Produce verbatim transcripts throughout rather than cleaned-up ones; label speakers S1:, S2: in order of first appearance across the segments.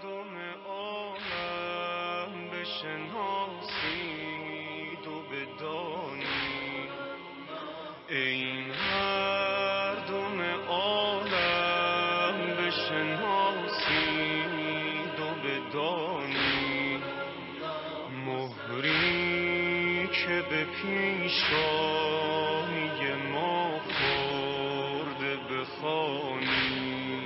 S1: مردم عالم بشناسید و بدانید، ای مردم عالم بشناسید و بدانید، مهری که به پیشانی ما خورده بخوانید.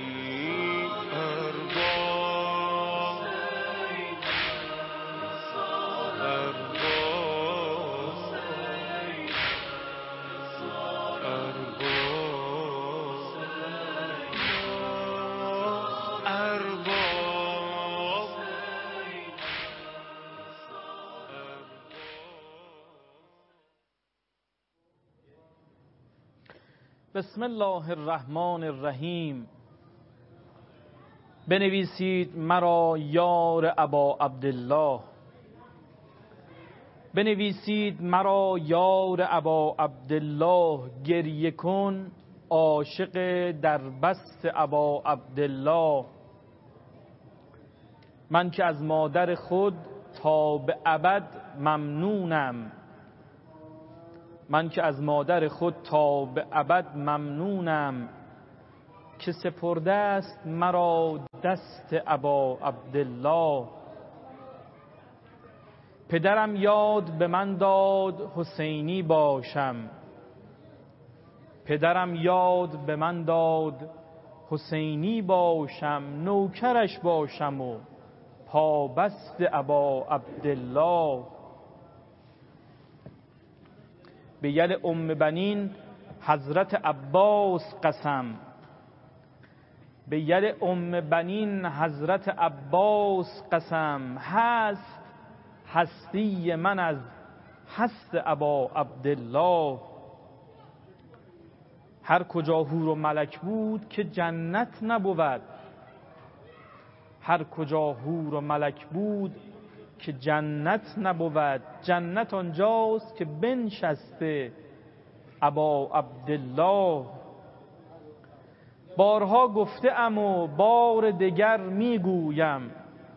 S2: بسم الله الرحمن الرحیم. بنویسید مرا یار ابا عبدالله، بنویسید مرا یار ابا عبدالله، گریه کن عاشق در بست ابا عبدالله. من که از مادر خود تا به ابد ممنونم، من که از مادر خود تا به ابد ممنونم، که سپرده است مرا دست ابا عبدالله. پدرم یاد به من داد حسینی باشم، پدرم یاد به من داد حسینی باشم، نوکرش باشم و پابست ابا عبدالله. به ید ام بنین حضرت عباس قسم، به ید ام بنین حضرت عباس قسم، هست هستی من از هست ابا عبدالله. هر کجا حور و ملک بود که جنت نبود، هر کجا حور و ملک بود که جنت نبود، جنت آنجاست که بنشسته ابا عبدالله. بارها گفته ام و بار دگر میگویم،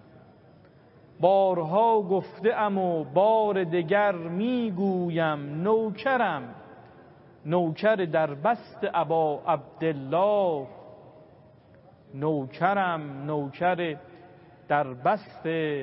S2: بارها گفته ام و بار دگر میگویم، نوکرم نوکر در بست ابا عبدالله، نوکرم نوکر در بست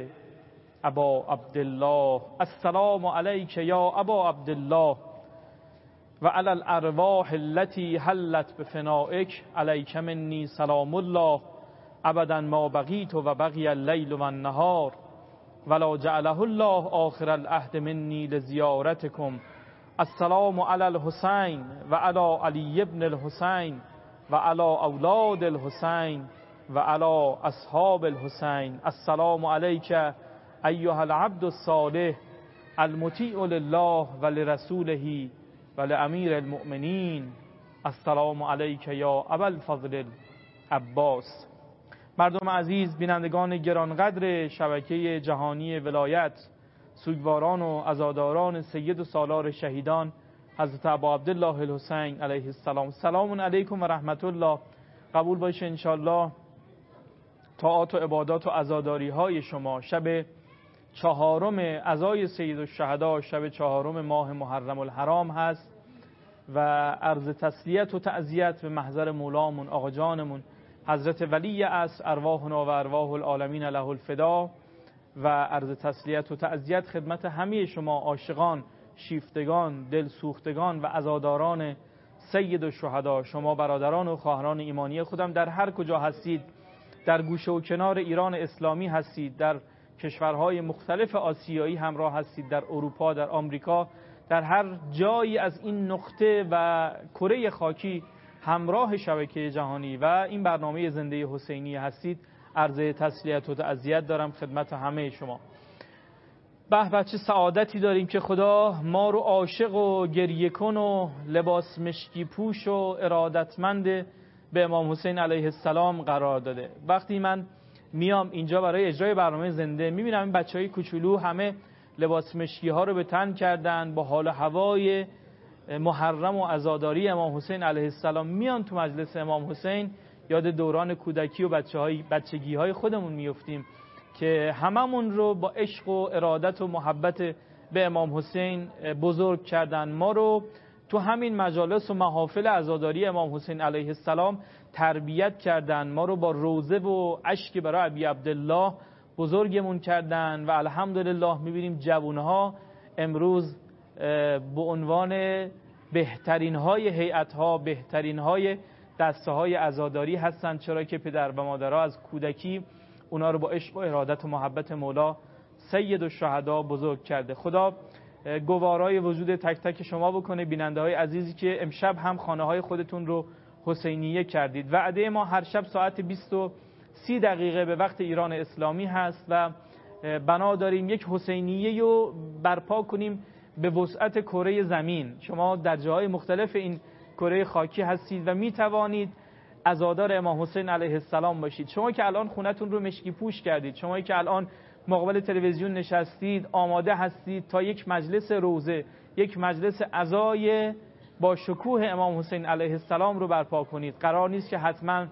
S2: ابا عبدالله. السلام علیک یا ابا عبدالله و علی الارواح التي حلت بفنائک، علیک منی سلام الله ابدا ما بقیت و بقی اللیل و النهار، ولا جعله الله آخر العهد منی لزیارتکم. السلام علی الحسین و علی علی ابن الحسین و علی اولاد الحسین و علی اصحاب الحسین. السلام علیک ایها العبد الصالح المطیع لله و لرسوله و لامیر المؤمنین. السلام علیک یا ابا الفضل عباس. مردم عزیز، بینندگان گرانقدر شبکه جهانی ولایت، سوگواران و عزاداران سید و سالار شهیدان حضرت ابا عبدالله الحسین علیه السلام، سلام علیکم و رحمت الله. قبول باشه انشالله طاعات و عبادات و عزاداری های شما شب چهارم عزای سید الشهدا، شب چهارم ماه محرم الحرام هست و عرض تسلیت و تعزیت به محضر مولامون آقا جانمون حضرت ولی عصر، ارواحنا و ارواح العالمین له الفدا، و عرض تسلیت و تعزیت خدمت همه شما عاشقان، شیفتگان، دلسوختگان و عزاداران سید الشهدا، شما برادران و خواهران ایمانی خودم در هر کجا هستید، در گوشه و کنار ایران اسلامی هستید، در کشورهای مختلف آسیایی همراه هستید، در اروپا، در آمریکا، در هر جایی از این نقطه و کره خاکی همراه شبکه جهانی و این برنامه زنده حسینی هستید، عرض تسلیت و تعزیت دارم خدمت همه شما. به بچه سعادتی داریم که خدا ما رو عاشق و گریه کن و لباس مشکی پوش و ارادتمند به امام حسین علیه السلام قرار داده. وقتی من میام اینجا برای اجرای برنامه زنده میبینم این بچهای کوچولو همه لباس مشکی ها رو به تن کردن، با حال و هوای محرم و عزاداری امام حسین علیه السلام میان تو مجلس امام حسین یاد دوران کودکی و بچه‌های بچگی‌های خودمون میافتیم که هممون رو با عشق و ارادت و محبت به امام حسین بزرگ کردن. ما رو تو همین مجالس و محافل عزاداری امام حسین علیه السلام تربیت کردن، ما رو با روزه و اشک برای ابی عبدالله بزرگمون کردن و الحمدلله میبینیم جوانها امروز به عنوان بهترین های هیئت ها، بهترین های دسته های عزاداری هستند، چرا که پدر و مادرها از کودکی اونا رو با عشق و ارادت و محبت مولا سید الشهدا بزرگ کرده. خدا گوارای وجود تک تک شما بکنه. بیننده های عزیزی که امشب هم خانه های خودتون رو حسینیه کردید، وعده ما هر شب ساعت بیست و سی دقیقه به وقت ایران اسلامی هست و بنا داریم یک حسینیه رو برپا کنیم به وسعت کره زمین. شما در جاهای مختلف این کره خاکی هستید و می توانید عزادار امام حسین علیه السلام باشید. شما که الان خونتون رو مشکی پوش کردید، شما که الان مقابل تلویزیون نشستید، آماده هستید تا یک مجلس روزه، یک مجلس عزای با شکوه امام حسین علیه السلام رو برپا کنید. قرار نیست که حتما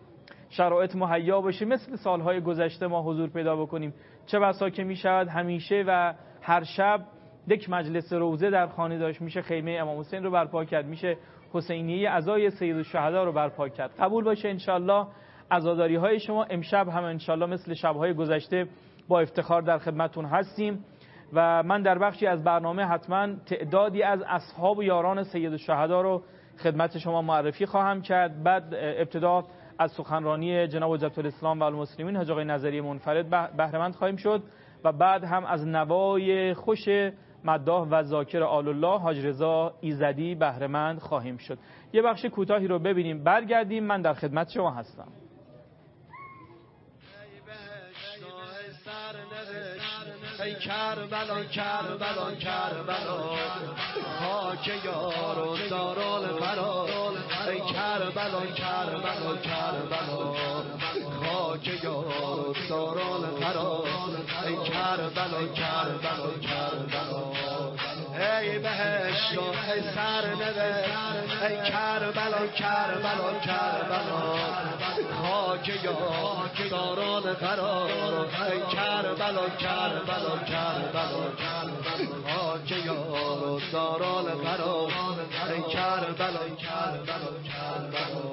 S2: شرایط مهیا باشه مثل سالهای گذشته ما حضور پیدا بکنیم، چه بسا که می شود همیشه و هر شب یک مجلس روزه در خانه داشت، میشه خیمه امام حسین رو برپا کرد، میشه حسینیه عزای سید الشهدا رو برپا کرد. قبول باشه انشالله عزاداری های شما. امشب هم انشالله مثل شبهای گذشته با افتخار در خدمتون هستیم و من در بخشی از برنامه حتما تعدادی از اصحاب و یاران سید الشهدا رو خدمت شما معرفی خواهم کرد. بعد ابتدا از سخنرانی جناب حجت الاسلام و المسلمین حاج آقای نظری منفرد بهره مند خواهیم شد و بعد هم از نوای خوش مداح و ذاکر آل الله حاج رضا ایزدی بهره مند خواهیم شد. یه بخش کوتاهی رو ببینیم، برگردیم. من در خدمت شما هستم.
S3: ای کربلا کربلا کربلا خاک یار و دارال فرا، ای کربلا کربلا کربلا خاک یار و دارال فرا، ای کربلا کربلا کربلا ای بهشت و ای سرنوشت، ای کربلا کربلا کربلا خاک یار دارال فرا، ای کربلا کربلا کربلا خاک یار و دارال فرا، ای کربلا کربلا کربلا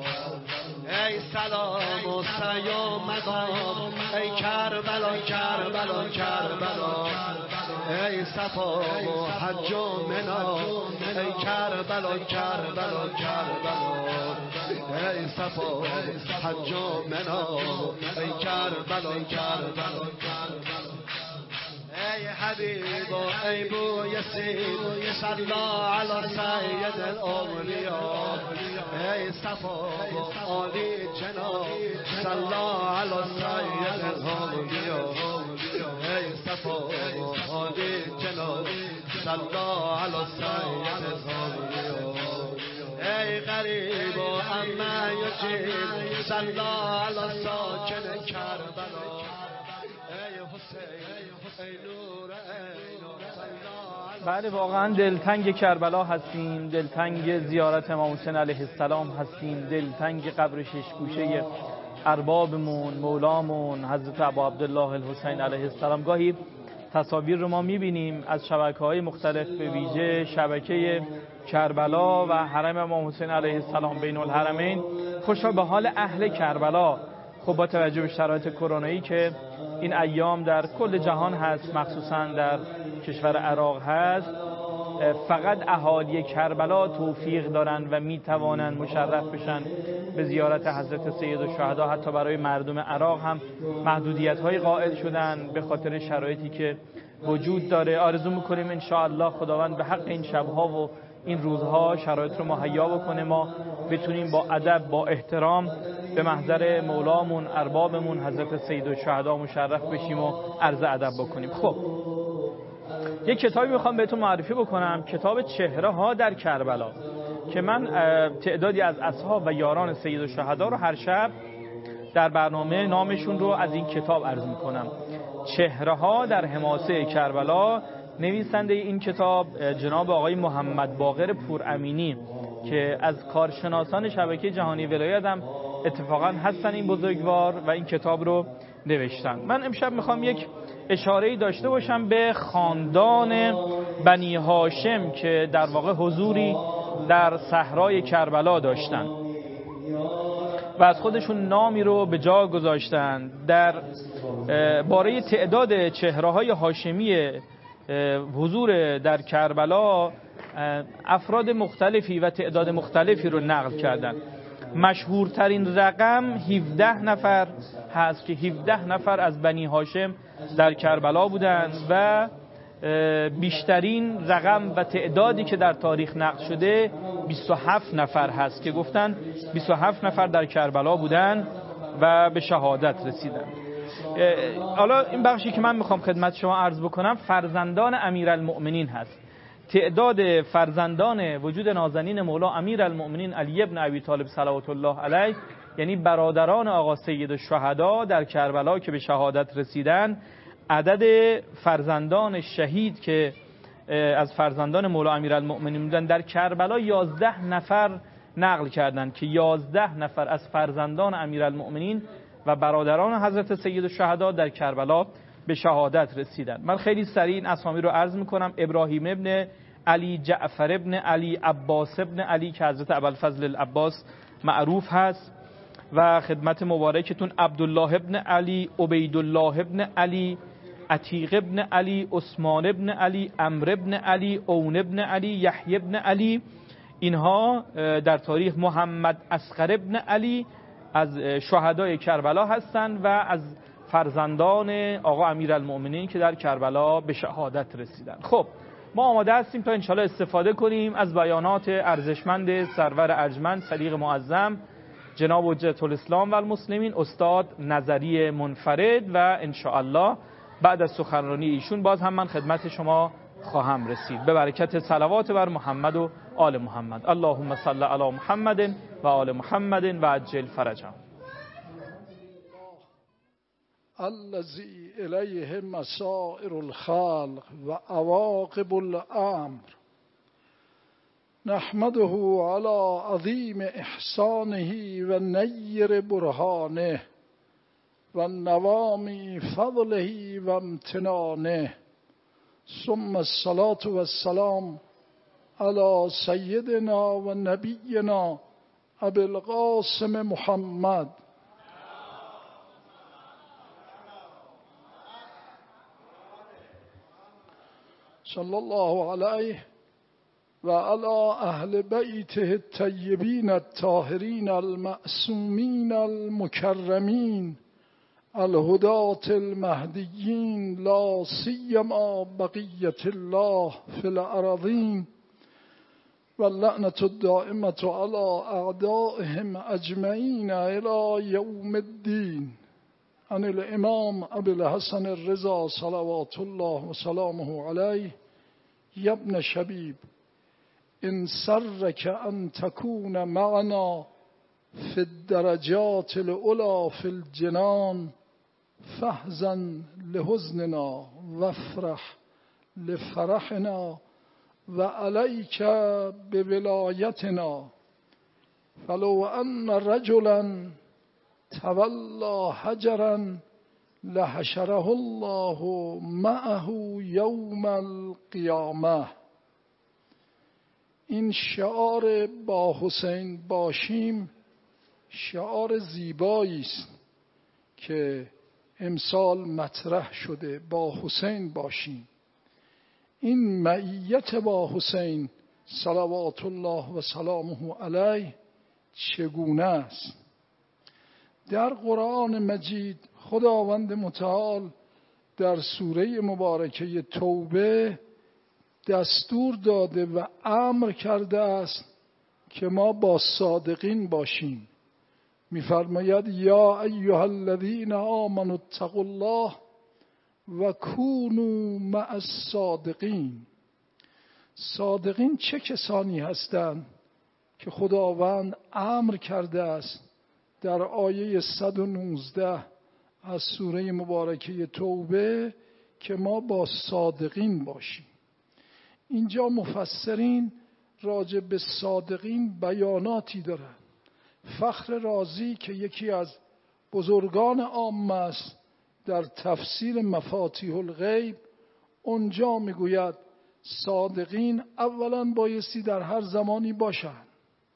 S3: ای سلام و سیام مقام، ای کربلا کربلا کربلا ای صفا و حج و منا، ای کربلا کربلا کربلا ای صفا و حج و منا، ای کربلا کربلا کربلا ای حبیب و ای بو یسیر صلی علی سید الاولیاء، ای صفا و عالی جناب صلی علی سید الاولیاء، ای صفا و عالی جناب صلی علی سید الاولیاء، ای غریب و اما یجیب صلی علی ساکن کربلا، ای حسین ای نور ای نور
S2: بله واقعا دلتنگ کربلا هستیم، دلتنگ زیارت امام حسین علیه السلام هستیم، دلتنگ قبر شش گوشه اربابمون مولامون حضرت ابا عبدالله الحسین علیه السلام. گاهی تصاویر رو ما میبینیم از شبکه‌های مختلف، به ویژه شبکه کربلا و حرم امام حسین علیه السلام بین الحرمین. خوشا به حال اهل کربلا. خب با توجه به شرایط کرونایی که این ایام در کل جهان هست، مخصوصا در کشور عراق هست، فقط اهالی کربلا توفیق دارن و میتوانن مشرف بشن به زیارت حضرت سید الشهدا. حتی برای مردم عراق هم محدودیت های قائل شدن به خاطر شرایطی که وجود داره. آرزو میکنیم ان شاء الله خداوند به حق این شبها و این روزها شرایط رو مهیا بکنه، ما بتونیم با ادب با احترام به محضر مولامون اربابمون حضرت سید الشهدا مشرف بشیم و عرض ادب بکنیم. خب یک کتابی میخوام بهتون معرفی بکنم، کتاب چهره ها در کربلا، که من تعدادی از اصحاب و یاران سید الشهدا رو هر شب در برنامه نامشون رو از این کتاب عرض میکنم. چهره ها در حماسه کربلا. نویسنده این کتاب جناب آقای محمد باقر پورامینی که از کارشناسان شبکه جهانی ولایت هم اتفاقا هستن این بزرگوار و این کتاب رو نوشتن. من امشب میخوام یک اشاره‌ای داشته باشم به خاندان بنی هاشم که در واقع حضوری در صحرای کربلا داشتن و از خودشون نامی رو به جا گذاشتن. در باره تعداد چهره‌های هاشمی حضور در کربلا افراد مختلفی و تعداد مختلفی رو نقل کردن. مشهورترین رقم هفده نفر هست که هفده نفر از بنی هاشم در کربلا بودند و بیشترین رقم و تعدادی که در تاریخ نقل شده بیست و هفت نفر هست که گفتن بیست و هفت نفر در کربلا بودند و به شهادت رسیدند. حالا این بخشی که من میخوام خدمت شما عرض بکنم فرزندان امیرالمؤمنین هست. تعداد فرزندان وجود نازنین مولا امیرالمؤمنین علی ابن ابی طالب صلوات الله علیه، یعنی برادران آقا سید الشهدا در کربلا که به شهادت رسیدن، عدد فرزندان شهید که از فرزندان مولا امیرالمؤمنین بودن در کربلا یازده نفر نقل کردند که یازده نفر از فرزندان امیرالمؤمنین و برادران حضرت سید الشهدا در کربلا به شهادت رسیدند. من خیلی سریع این اسامی رو عرض میکنم. ابراهیم ابن علی، جعفر ابن علی، عباس ابن علی که حضرت ابوالفضل العباس معروف هست و خدمت مبارکتون عبدالله ابن علی، عبیدالله ابن علی، عتیق ابن علی، عثمان ابن علی، عمرو ابن علی، اون ابن علی، یحیی ابن علی. اینها در تاریخ محمد اصغر ابن علی از شهدای کربلا هستند و از فرزندان آقا امیرالمؤمنین که در کربلا به شهادت رسیدند. خب ما آماده هستیم تا انشاءالله استفاده کنیم از بیانات ارزشمند سرور ارجمند صدیق معظم جناب حجت الاسلام و المسلمین استاد نظری منفرد و انشاءالله بعد از سخنرانی ایشون باز هم من خدمت شما خواهم رسید به برکت صلوات بر محمد و آل محمد. اللهم صل علی محمد و آل محمد و عجل فرجهم.
S4: الذی الیه مسائر الخلق و عواقب الامر نحمده علی عظیم احسانه و نیر برهانه و نوامی فضله و امتنانه، ثم الصلاة و السلام علی سیدنا و نبینا ابی القاسم محمد صلی الله علیه و علی اهل بیته الطیبین الطاهرین المعصومین المکرمین الهداة المهدیین لا سیما بقیة الله فی الارضین و اللعنة الدائمة علی اعدائهم اجمعین الی یوم الدین. عن الامام ابی الحسن الرضا صلوات الله و سلامه علیه یا ابن شبیب ان سرک ان تکون معنا فی الدرجات العلی فی الجنان فاحزن لحزننا وافرح لفرحنا و علیک بولایتنا فلو ان رجلا تولا حجرا لحشره الله معه یوم القیامه. این شعار با حسین باشیم شعار زیبایی است که امسال مطرح شده. با حسین باشیم. این معیت با حسین صلوات الله و سلامه علیه چگونه است؟ در قرآن مجید خداوند متعال در سوره مبارکه توبه دستور داده و امر کرده است که ما با صادقین باشیم. می‌فرماید یا ایها الذین آمنوا اتقوا الله و کونوا مع الصادقین. صادقین چه کسانی هستند که خداوند امر کرده است در آیه صد و نوزده از سوره مبارکه توبه که ما با صادقین باشیم. اینجا مفسرین راجع به صادقین بیاناتی دارند. فخر رازی که یکی از بزرگان عامه است، در تفسیر مفاتیح الغیب اونجا میگوید صادقین اولا بایستی در هر زمانی باشند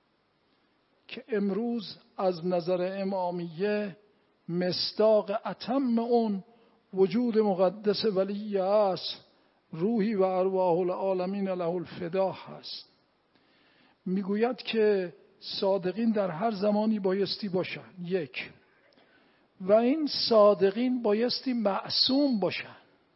S4: که امروز از نظر امامیه مصداق اتم اون وجود مقدس ولی است، روحی و ارواح العالمین له الفدا هست. میگوید که صادقین در هر زمانی بایستی باشند. یک، و این صادقین بایستی معصوم باشند.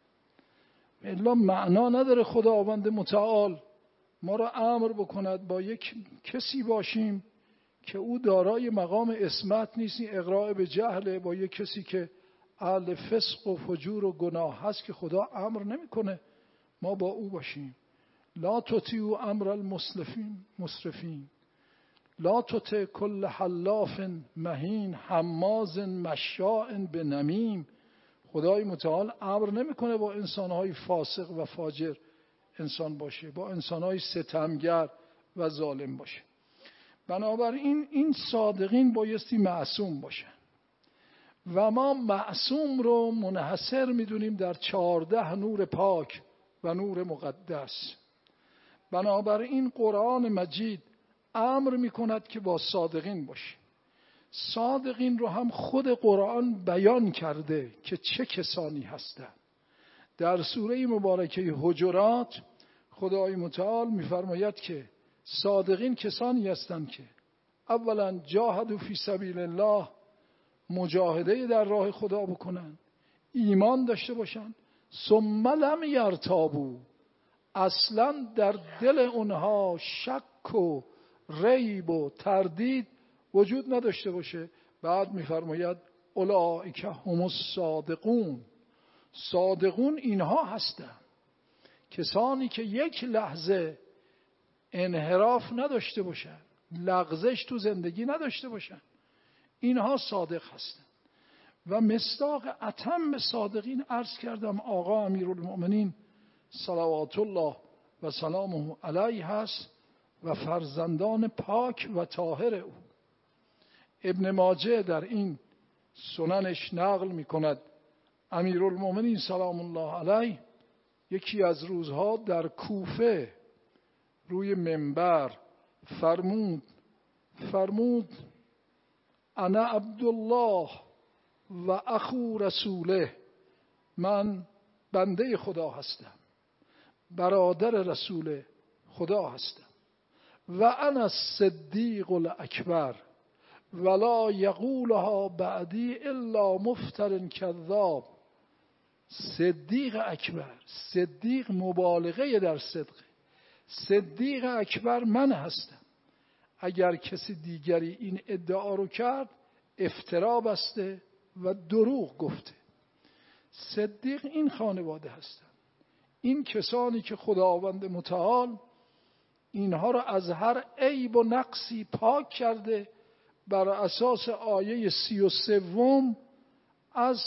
S4: الا معنا نداره خداوند متعال ما را امر بکند با یک کسی باشیم که او دارای مقام عصمت نیست، اقراء به جهله، با یک کسی که اهل فسق و فجور و گناه هست که خدا امر نمیکنه ما با او باشیم. لا تطیعوا امر المسرفین مسرفین لا تطع کل حلاف مهین حماز مشاء بنمیم. خدای متعال امر نمیکنه با انسانهای فاسق و فاجر انسان باشه، با انسانهای ستمگر و ظالم باشه. بنابراین این صادقین بایستی معصوم باشن و ما معصوم رو منحصر میدونیم در چهارده نور پاک و نور مقدس. بنابراین قرآن مجید امر میکند که با صادقین باشه. صادقین رو هم خود قرآن بیان کرده که چه کسانی هستند. در سوره مبارکه حجرات خدای متعال میفرماید که صادقین کسانی هستند که اولا جاهدوا فی سبیل الله، مجاهده در راه خدا بکنن، ایمان داشته باشن، ثم لم یرتابوا، اصلا در دل اونها شک و ریب و تردید وجود نداشته باشه. بعد میفرماید اولئک هم الصادقون، صادقون اینها هستند کسانی که یک لحظه انحراف نداشته باشن، لغزش تو زندگی نداشته باشن، اینها صادق هستند. و مصداق اتم صادقین عرض کردم آقا امیرالمؤمنین صلوات الله و سلامه علیه هست و فرزندان پاک و طاهر او. ابن ماجه در این سننش نقل می کند امیرالمؤمنین سلام الله علیه یکی از روزها در کوفه روی منبر فرمود فرمود انا عبدالله و اخو رسوله، من بنده خدا هستم، برادر رسول خدا هستم. و انا الصدیق الاکبر ولا یقولها بعدی الا مفتر کذاب. صدیق اکبر، صدیق مبالغه در صدق، صدیق اکبر من هستم. اگر کسی دیگری این ادعا رو کرد افترا بسته و دروغ گفته. صدیق این خانواده هستند، این کسانی که خداوند متعال اینها را از هر عیب و نقصی پاک کرده بر اساس آیه سی و سوم از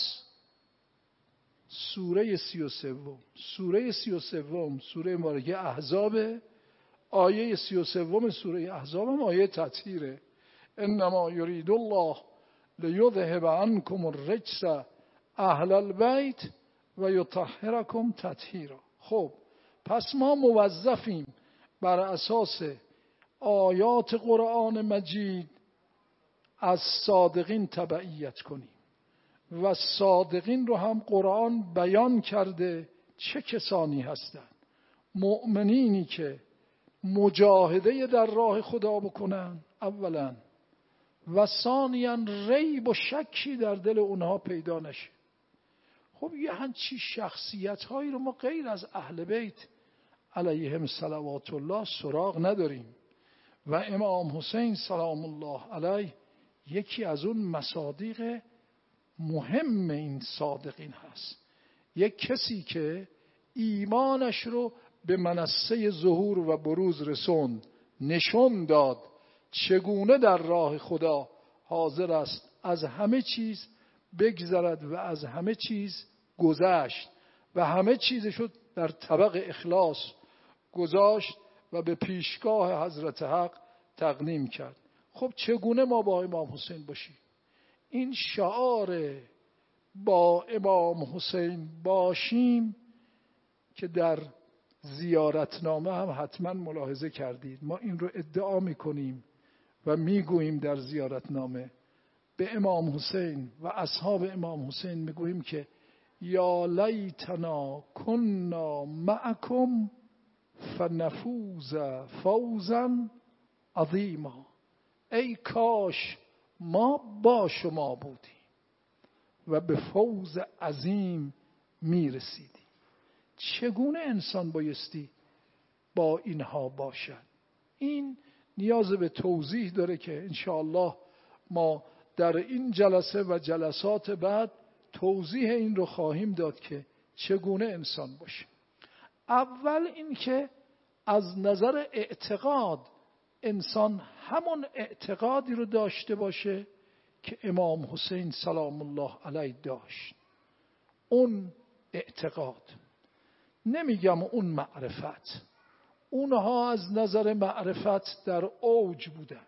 S4: سوره سی و سوم سوره سی و سوم سوره مبارکه احزاب، آیه سی و سوم سوره احزاب هم آیه تطهیره. انما یرید الله لیذهب عنکم الرجس اهل البیت و یطهرکم تطهیرا. خب پس ما موظفیم بر اساس آیات قرآن مجید از صادقین تبعیت کنیم و صادقین رو هم قرآن بیان کرده چه کسانی هستند. مؤمنینی که مجاهده در راه خدا بکنن اولا، و ثانیاً ریب و شکی در دل اونها پیدا نشه. خب یه همچی شخصیت هایی رو ما غیر از اهل بیت علیهم صلوات الله سراغ نداریم و امام حسین سلام الله علیه یکی از اون مصادیق مهم این صادقین هست. یک کسی که ایمانش رو به منصه ظهور و بروز رسوند، نشون داد چگونه در راه خدا حاضر است از همه چیز بگذرد و از همه چیز گذشت و همه چیزشو در طبق اخلاص گذاشت و به پیشگاه حضرت حق تقدیم کرد. خب چگونه ما با امام حسین باشیم؟ این شعار با امام حسین باشیم که در زیارتنامه هم حتما ملاحظه کردید. ما این رو ادعا میکنیم و میگوییم در زیارتنامه به امام حسین و اصحاب امام حسین میگوییم که یا لیتنا کنا معکم فنفوز فوزا عظیما. ای کاش ما با شما بودیم و به فوز عظیم میرسیدیم. چگونه انسان بایستی با اینها باشد؟ این نیاز به توضیح داره که انشاءالله ما در این جلسه و جلسات بعد توضیح این رو خواهیم داد که چگونه انسان باشه. اول این که از نظر اعتقاد انسان همون اعتقادی رو داشته باشه که امام حسین سلام الله علیه داشت. اون اعتقاد، نمیگم اون معرفت، اونها از نظر معرفت در اوج بودن،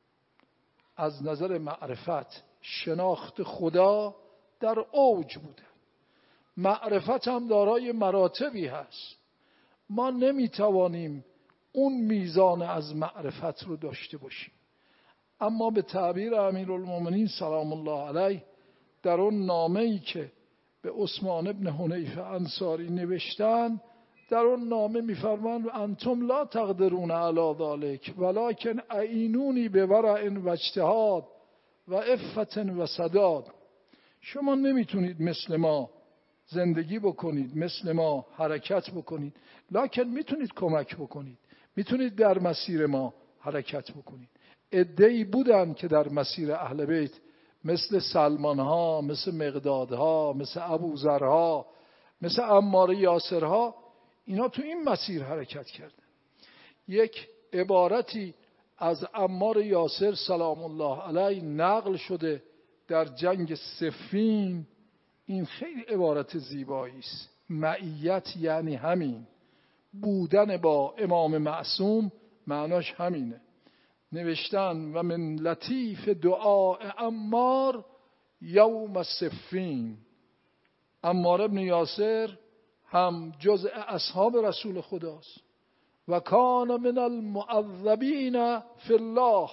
S4: از نظر معرفت شناخت خدا در اوج بودن. معرفت هم دارای مراتبی هست، ما نمیتوانیم اون میزان از معرفت رو داشته باشیم. اما به تعبیر امیرالمومنین سلام الله علیه در اون نامه‌ای که به عثمان ابن حنیفه انصاری نوشتن، در اون نامه میفرمایند انتم لا تقدرون علی ذلک ولکن اعینونی بورع و اجتهاد و عفت و سداد. شما نمیتونید مثل ما زندگی بکنید، مثل ما حرکت بکنید، لکن میتونید کمک بکنید، میتونید در مسیر ما حرکت بکنید. عده‌ای بودن که در مسیر اهل بیت مثل سلمان ها، مثل مقداد ها، مثل ابوذر ها، مثل عمار یاسر ها، اینا تو این مسیر حرکت کردن. یک عبارتی از عمار یاسر سلام الله علیه نقل شده در جنگ صفین. این خیلی عبارت زیبایی است. معیت یعنی همین، بودن با امام معصوم معناش همینه. نوشتن و من لطیف دعاء عمار یوم صفین. عمار ابن یاسر هم جزء اصحاب رسول خداست و کان من المعذبین فی الله.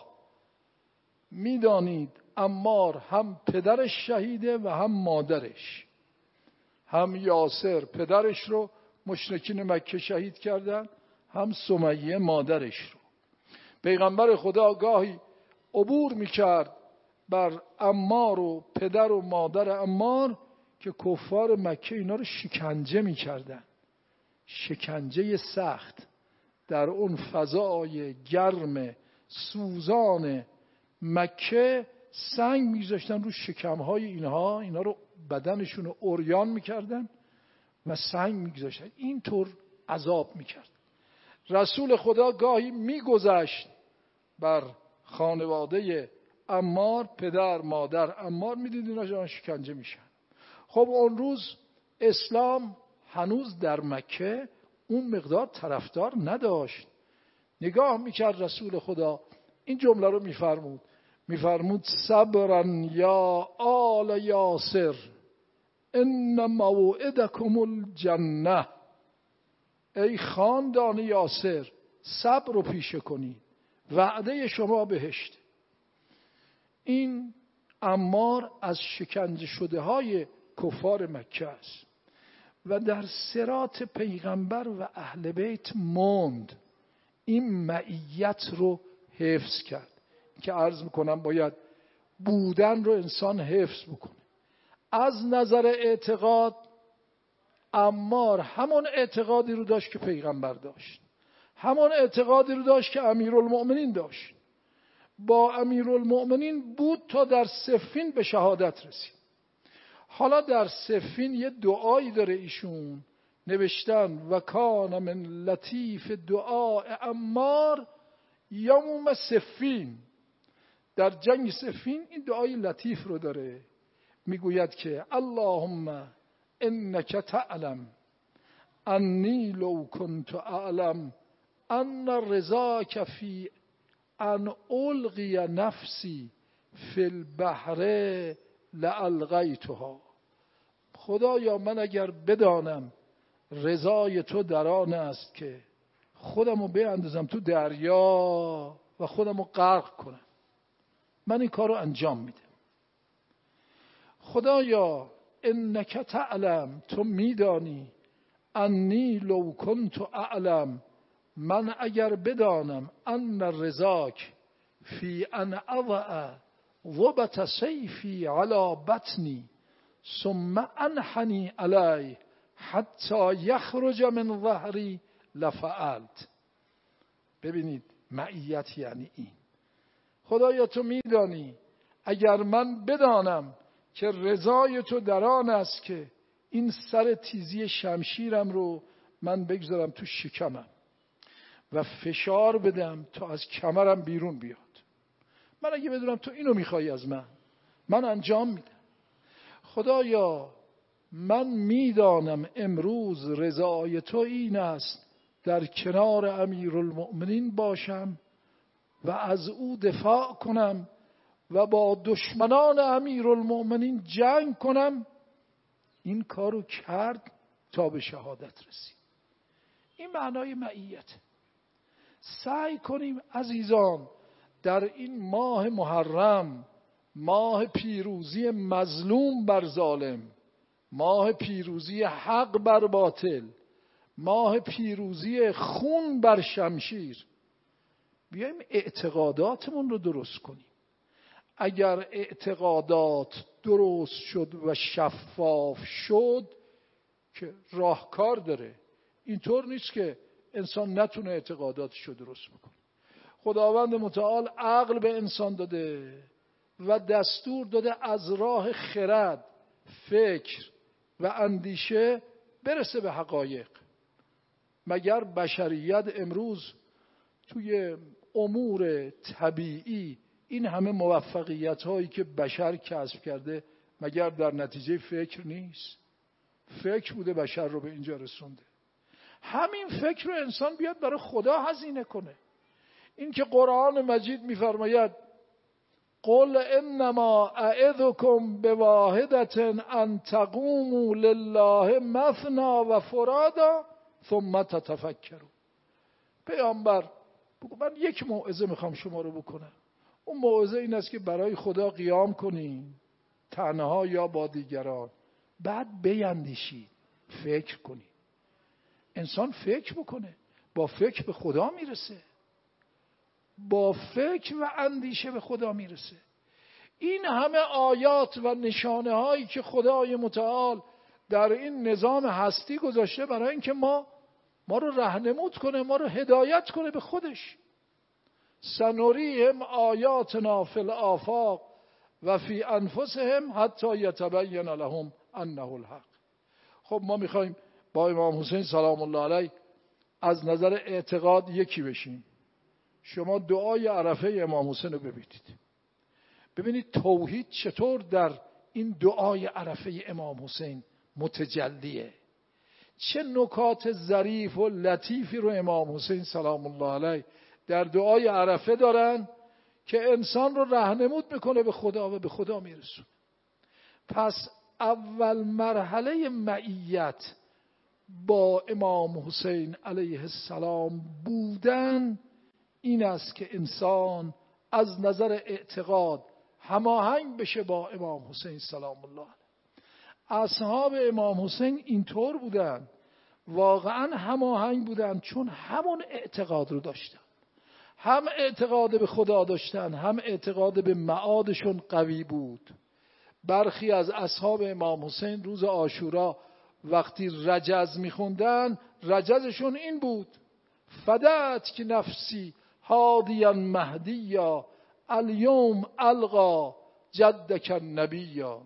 S4: میدانید عمار هم پدرش شهیده و هم مادرش. هم یاسر پدرش رو مشرکین مکه شهید کردن، هم سمیه مادرش رو. پیغمبر خدا گاهی عبور میکرد بر عمار و پدر و مادر عمار که کفار مکه اینا رو شکنجه میکردن، شکنجه سخت در اون فضای گرم سوزان مکه. سنگ میذاشتن رو شکمهای اینها، اینا رو بدنشون رو عریان میکردن و سنگ میگذاشتن، اینطور عذاب میکرد. رسول خدا گاهی میگذشت بر خانواده عمار، پدر مادر عمار، میدید اینا شکنجه میشن. خب اون روز اسلام هنوز در مکه اون مقدار طرفدار نداشت. نگاه میکرد رسول خدا، این جمله رو میفرمود، میفرمود صبرا یا آل یاسر ان موعدکم الجنه. ای خاندان یاسر صبر رو پیشه کنید، وعده شما بهشت. این عمار از شکنجه شده های کفار مکه است و در صراط پیغمبر و اهل بیت موند. این معیت رو حفظ کرد که عرض میکنم باید بودن رو انسان حفظ بکنه. از نظر اعتقاد عمار همون اعتقادی رو داشت که پیغمبر داشت، همون اعتقادی رو داشت که امیرالمؤمنین داشت. با امیرالمؤمنین بود تا در صفین به شهادت رسید. حالا در صفین یه دعایی داره ایشون نوشتن و کان من لطیف دعاء عمار یوم صفین. در جنگ صفین این دعای لطیف رو داره، میگوید که اللهم انک تعلم انی لو کنت اعلم ان رضاک فی ان القی نفسی فی البحر لالقیتها. خدایا من اگر بدانم رضای تو در آن است که خودمو بیاندازم تو دریا و خودمو غرق کنم، من این کارو انجام میدم. خدایا انک تعلم، تو میدانی، انی لو کنت اعلم، من اگر بدانم ان رضاک فی ان اضع ضبط سیفی علی بطنی ثم انحنی علیه حتی یخرج من ظهری لفعلت. ببینید معیت یعنی این. خدایا تو میدانی اگر من بدانم که رضای تو در آن است که این سر تیزی شمشیرم رو من بگذارم تو شکمم و فشار بدم تا از کمرم بیرون بیاد، من اگه بدونم تو اینو میخوای از من، من انجام میدم. خدایا من میدانم امروز رضای تو این است در کنار امیرالمؤمنین باشم و از او دفاع کنم و با دشمنان امیرالمؤمنین جنگ کنم. این کارو کرد تا به شهادت رسید. این معنای معیت. سعی کنیم عزیزان در این ماه محرم، ماه پیروزی مظلوم بر ظالم، ماه پیروزی حق بر باطل، ماه پیروزی خون بر شمشیر، بیایم اعتقاداتمون رو درست کنیم. اگر اعتقادات درست شد و شفاف شد که راهکار داره. اینطور نیست که انسان نتونه اعتقاداتش رو درست بکنه. خداوند متعال عقل به انسان داده و دستور داده از راه خرد، فکر و اندیشه برسه به حقایق. مگر بشریت امروز توی امور طبیعی این همه موفقیت هایی که بشر کسب کرده مگر در نتیجه فکر نیست؟ فکر بوده بشر رو به اینجا رسونده. همین فکر رو انسان بیاد برای خدا هزینه کنه. این که قرآن مجید میفرماید قل انما اعظکم بواحدة ان تقوموا لله مثنا و فرادا ثم تتفکروا. پیامبر بگو من یک موعظه میخوام شما رو بکنم. اون موعظه این است که برای خدا قیام کنین، تنها یا با دیگران، بعد بیندیشید، فکر کنید. انسان فکر بکنه، با فکر به خدا میرسه، با فکر و اندیشه به خدا میرسه. این همه آیات و نشانه هایی که خدای متعال در این نظام هستی گذاشته برای اینکه ما ما رو راهنمود کنه، ما رو هدایت کنه به خودش. سنریهم آیاتنا فی الآفاق و فی انفسهم حتی یتبین لهم انه الحق. خب ما میخوایم با امام حسین سلام الله علیه از نظر اعتقاد یکی بشیم. شما دعای عرفه امام حسین رو ببینید. ببینید توحید چطور در این دعای عرفه امام حسین متجلیه. چه نکات ظریف و لطیفی رو امام حسین سلام الله علیه در دعای عرفه دارن که انسان رو راهنمود میکنه به خدا و به خدا میرسونه. پس اول مرحله معیت با امام حسین علیه السلام بودن این است که انسان از نظر اعتقاد هماهنگ بشه با امام حسین سلام الله علیه. اصحاب امام حسین اینطور بودن، واقعا هماهنگ بودن، چون همون اعتقاد رو داشتن. هم اعتقاد به خدا داشتن، هم اعتقاد به معادشون قوی بود. برخی از اصحاب امام حسین روز عاشورا وقتی رجز میخوندن، رجزشون این بود: فدات که نفسی هادیا مهدیا الیوم القا جدک النبیا.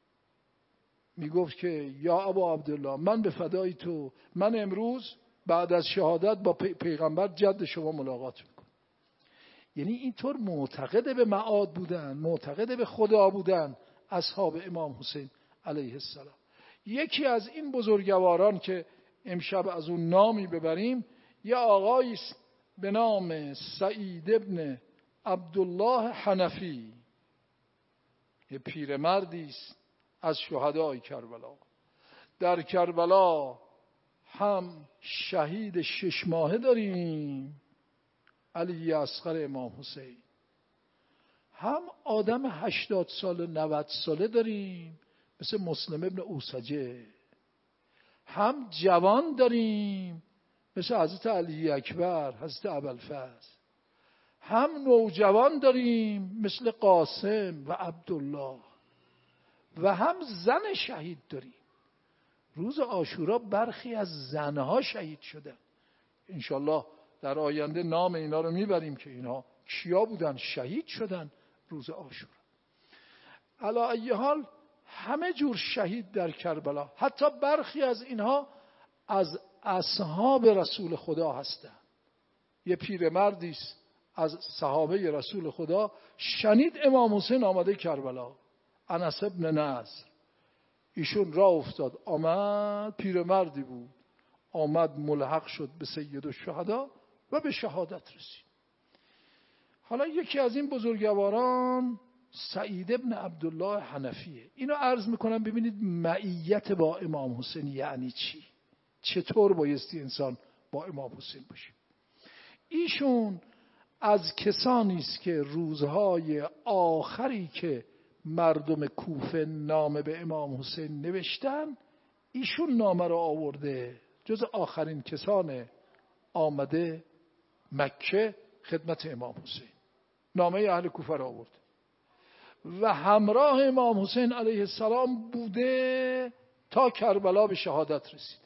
S4: میگفت که یا ابا عبدالله، من به فدای تو، من امروز بعد از شهادت با پی پیغمبر جد شما ملاقات میکنم. یعنی اینطور معتقد به معاد بودن، معتقد به خدا بودن اصحاب امام حسین علیه السلام. یکی از این بزرگواران که امشب از اون نامی ببریم، یه آقایی به نام سعید ابن عبدالله حنفی، یه پیرمردی است از شهدای کربلا. در کربلا هم شهید شش ماهه داریم، علی اصغر امام حسین، هم آدم هشتاد ساله نود ساله داریم مثل مسلم ابن اوسجه، هم جوان داریم مثل حضرت علی اکبر، حضرت ابوالفضل، هم نوجوان داریم مثل قاسم و عبدالله، و هم زن شهید داریم. روز عاشورا برخی از زنها شهید شدن. انشالله در آینده نام اینا رو میبریم که اینا کیا بودن شهید شدن روز عاشورا. علی ای حال همه جور شهید در کربلا، حتی برخی از اینها از اصحاب رسول خدا هستند. یه پیرمردی است از صحابه رسول خدا شنید امام حسین آمده کربلا، انس ابن نصر، ایشون راه افتاد آمد، پیرمردی بود، آمد ملحق شد به سید الشهدا و به شهادت رسید. حالا یکی از این بزرگواران سعید ابن عبدالله حنفیه. اینو عرض میکنم ببینید معیت با امام حسین یعنی چی، چطور بایستی انسان با امام حسین باشه. ایشون از کسانی است که روزهای آخری که مردم کوفه نامه به امام حسین نوشتن، ایشون نامه رو آورده، جز آخرین کسان آمده مکه خدمت امام حسین، نامه اهل کوفه رو آورده و همراه امام حسین علیه السلام بوده تا کربلا به شهادت رسید.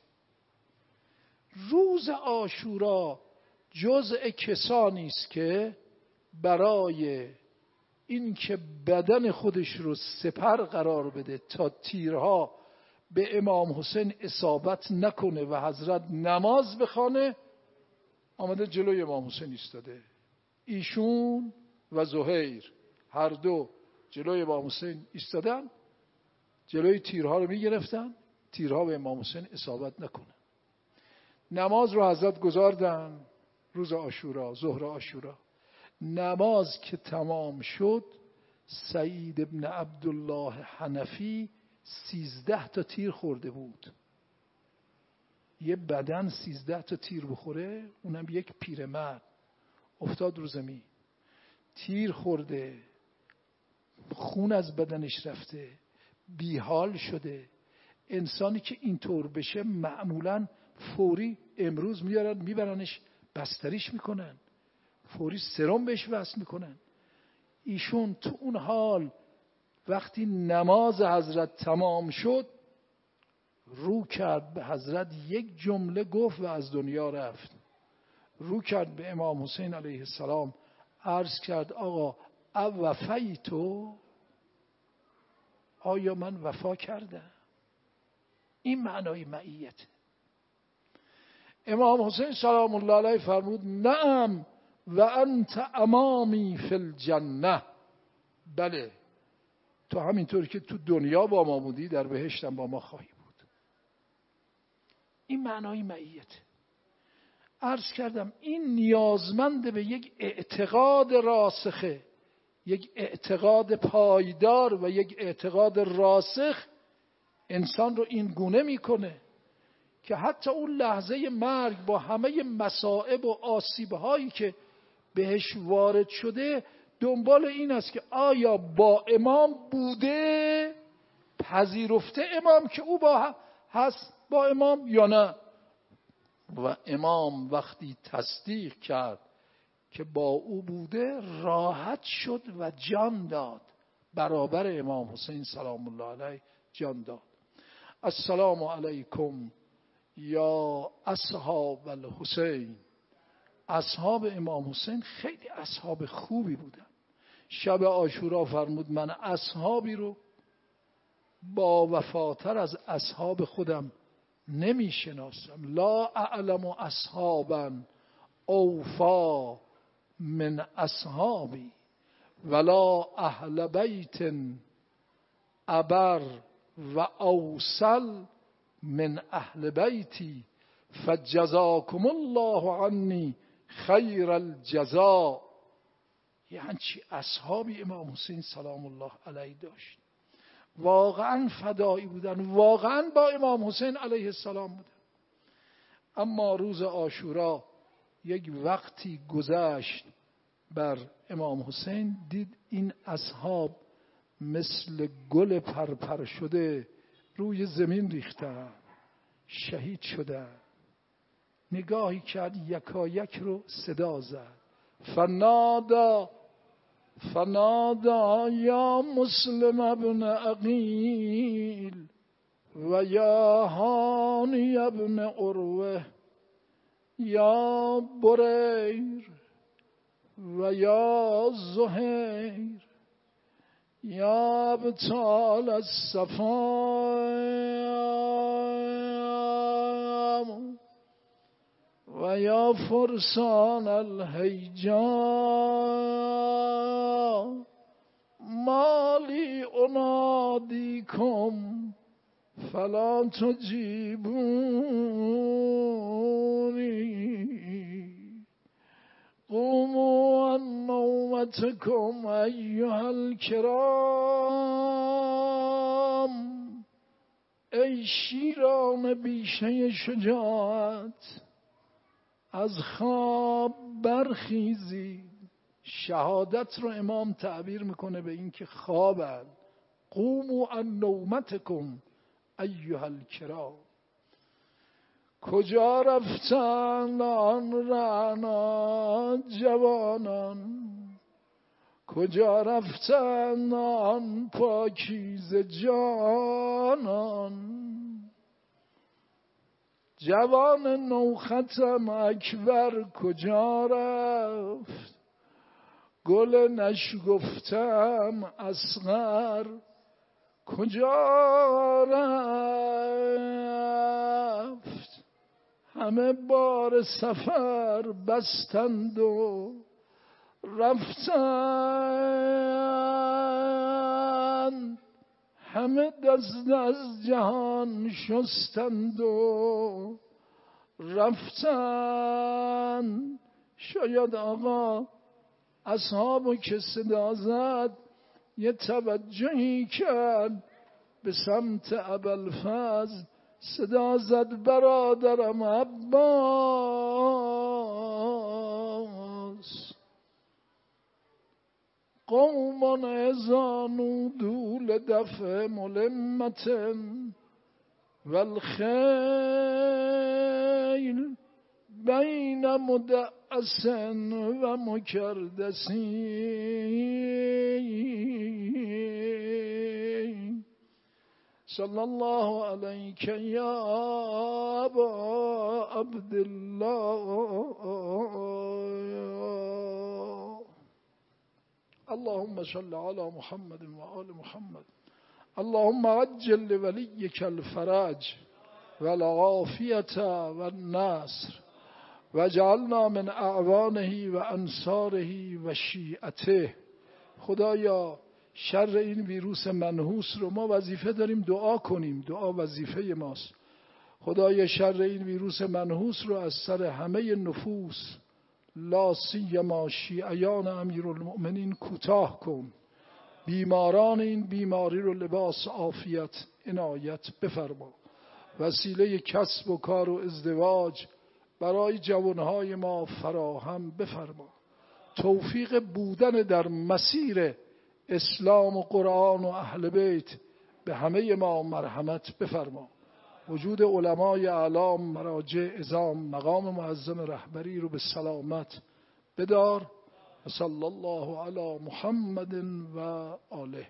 S4: روز عاشورا جزء کسانی است که برای اینکه بدن خودش رو سپر قرار بده تا تیرها به امام حسین اصابت نکنه و حضرت نماز بخوانه، آمده جلوی امام حسین ایستاده. ایشون و زهیر هر دو جلوی امام حسین ایستادن، جلوی تیرها رو میگرفتن، تیرها به امام حسین اصابت نکنه. نماز رو حضرت گذاردن روز عاشورا، ظهر عاشورا. نماز که تمام شد، سعید ابن عبدالله حنفی سیزده تا تیر خورده بود. یه بدن سیزده تا تیر بخوره، اونم یک پیرمرد، افتاد رو زمین، تیر خورده، خون از بدنش رفته، بیحال شده. انسانی که اینطور بشه معمولا فوری امروز میارن میبرنش بستریش میکنن، فوری سرم بهش وصل میکنن. ایشون تو اون حال وقتی نماز حضرت تمام شد، رو کرد به حضرت، یک جمله گفت و از دنیا رفت. رو کرد به امام حسین علیه السلام، عرض کرد آقا اوفیتو، آیا من وفا کردم؟ این معنای معیت. امام حسین سلام الله علیه فرمود نعم و انت امامی فی الجنه، بله تو همینطور که تو دنیا با ما بودی در بهشتم با ما خواهی بود. این معنای معیت. عرض کردم این نیازمند به یک اعتقاد راسخه، یک اعتقاد پایدار و یک اعتقاد راسخ انسان رو این گونه میکنه که حتی اون لحظه مرگ با همه مصائب و آسیب‌هایی که بهش وارد شده، دنبال این است که آیا با امام بوده، پذیرفته امام که او با هست با امام یا نه. و امام وقتی تصدیق کرد که با او بوده، راحت شد و جان داد، برابر امام حسین سلام الله علیه جان داد. السلام علیکم یا اصحاب الحسین. اصحاب امام حسین خیلی اصحاب خوبی بودن. شب عاشورا فرمود من اصحابی رو با وفاتر از اصحاب خودم نمی شناسم. لا اعلم اصحابا اوفا من اصحابی ولا اهل بیت ابر و اوصل من اهل بیتی فجزاکم الله عنی خیر الجزا. یعنی چی اصحابی امام حسین سلام الله علیه داشت، واقعا فدایی بودن، واقعا با امام حسین علیه السلام بودن. اما روز عاشورا یک وقتی گذشت بر امام حسین، دید این اصحاب مثل گل پرپر شده روی زمین ریختن، شهید شدن. نگاهی کرد، یکایک رو صدا زد، فنادا فنادا یا مسلم ابن عقیل و یا هانی ابن عروه یا بریر و یا زهیر یا ابطال الصفام و یا فرسان الهیجا مالی انادیکم فلا تجیبونی قوموا عن نومتكم ایها الکرام. ای شیران بیشه شجاعت، از خواب برخیزید. شهادت رو امام تعبیر میکنه به این که خوابن. قوموا عن نومتکم ایها الکرام. کجا رفتن آن رعنا جوانان، کجا رفتن آن پاکیزه جانان. جوان نوختم اکبر کجا رفت، گل نشگفتم اصغر کجا رفت. همه بار سفر بستند و رفتند، همه دست از جهان شستند و رفتند. شاید آقا اصحابو که صدا زد یه توجهی کرد به سمت ابوالفضل، صدا زد برادرم عباس. قوم اذا نودوا لدفع ملمة والخیل بین مدعس و مکردسی. صلی الله علیک یا ابا عبدالله. اللهم صل علی محمد و آل محمد. اللهم عجل لولیک الفرج والعافیة والنصر واجعلنا من اعوانه و انصاره و شیعته. خدایا شر این ویروس منحوس رو ما وظیفه داریم دعا کنیم، دعا وظیفه ماست. خدایا شر این ویروس منحوس رو از سر همه نفوس لا سیما شیعیان امیرالمؤمنین کوتاه کن. بیماران این بیماری رو لباس عافیت عنایت بفرما. وسیله کسب و کار و ازدواج برای جوانهای ما فراهم بفرما. توفیق بودن در مسیر اسلام و قرآن و اهل بیت به همه ما مرحمت بفرما. وجود علمای اعلام، مراجع عظام، مقام معظم رهبری رو به سلامت بدار. و صلی الله علی محمد و آله.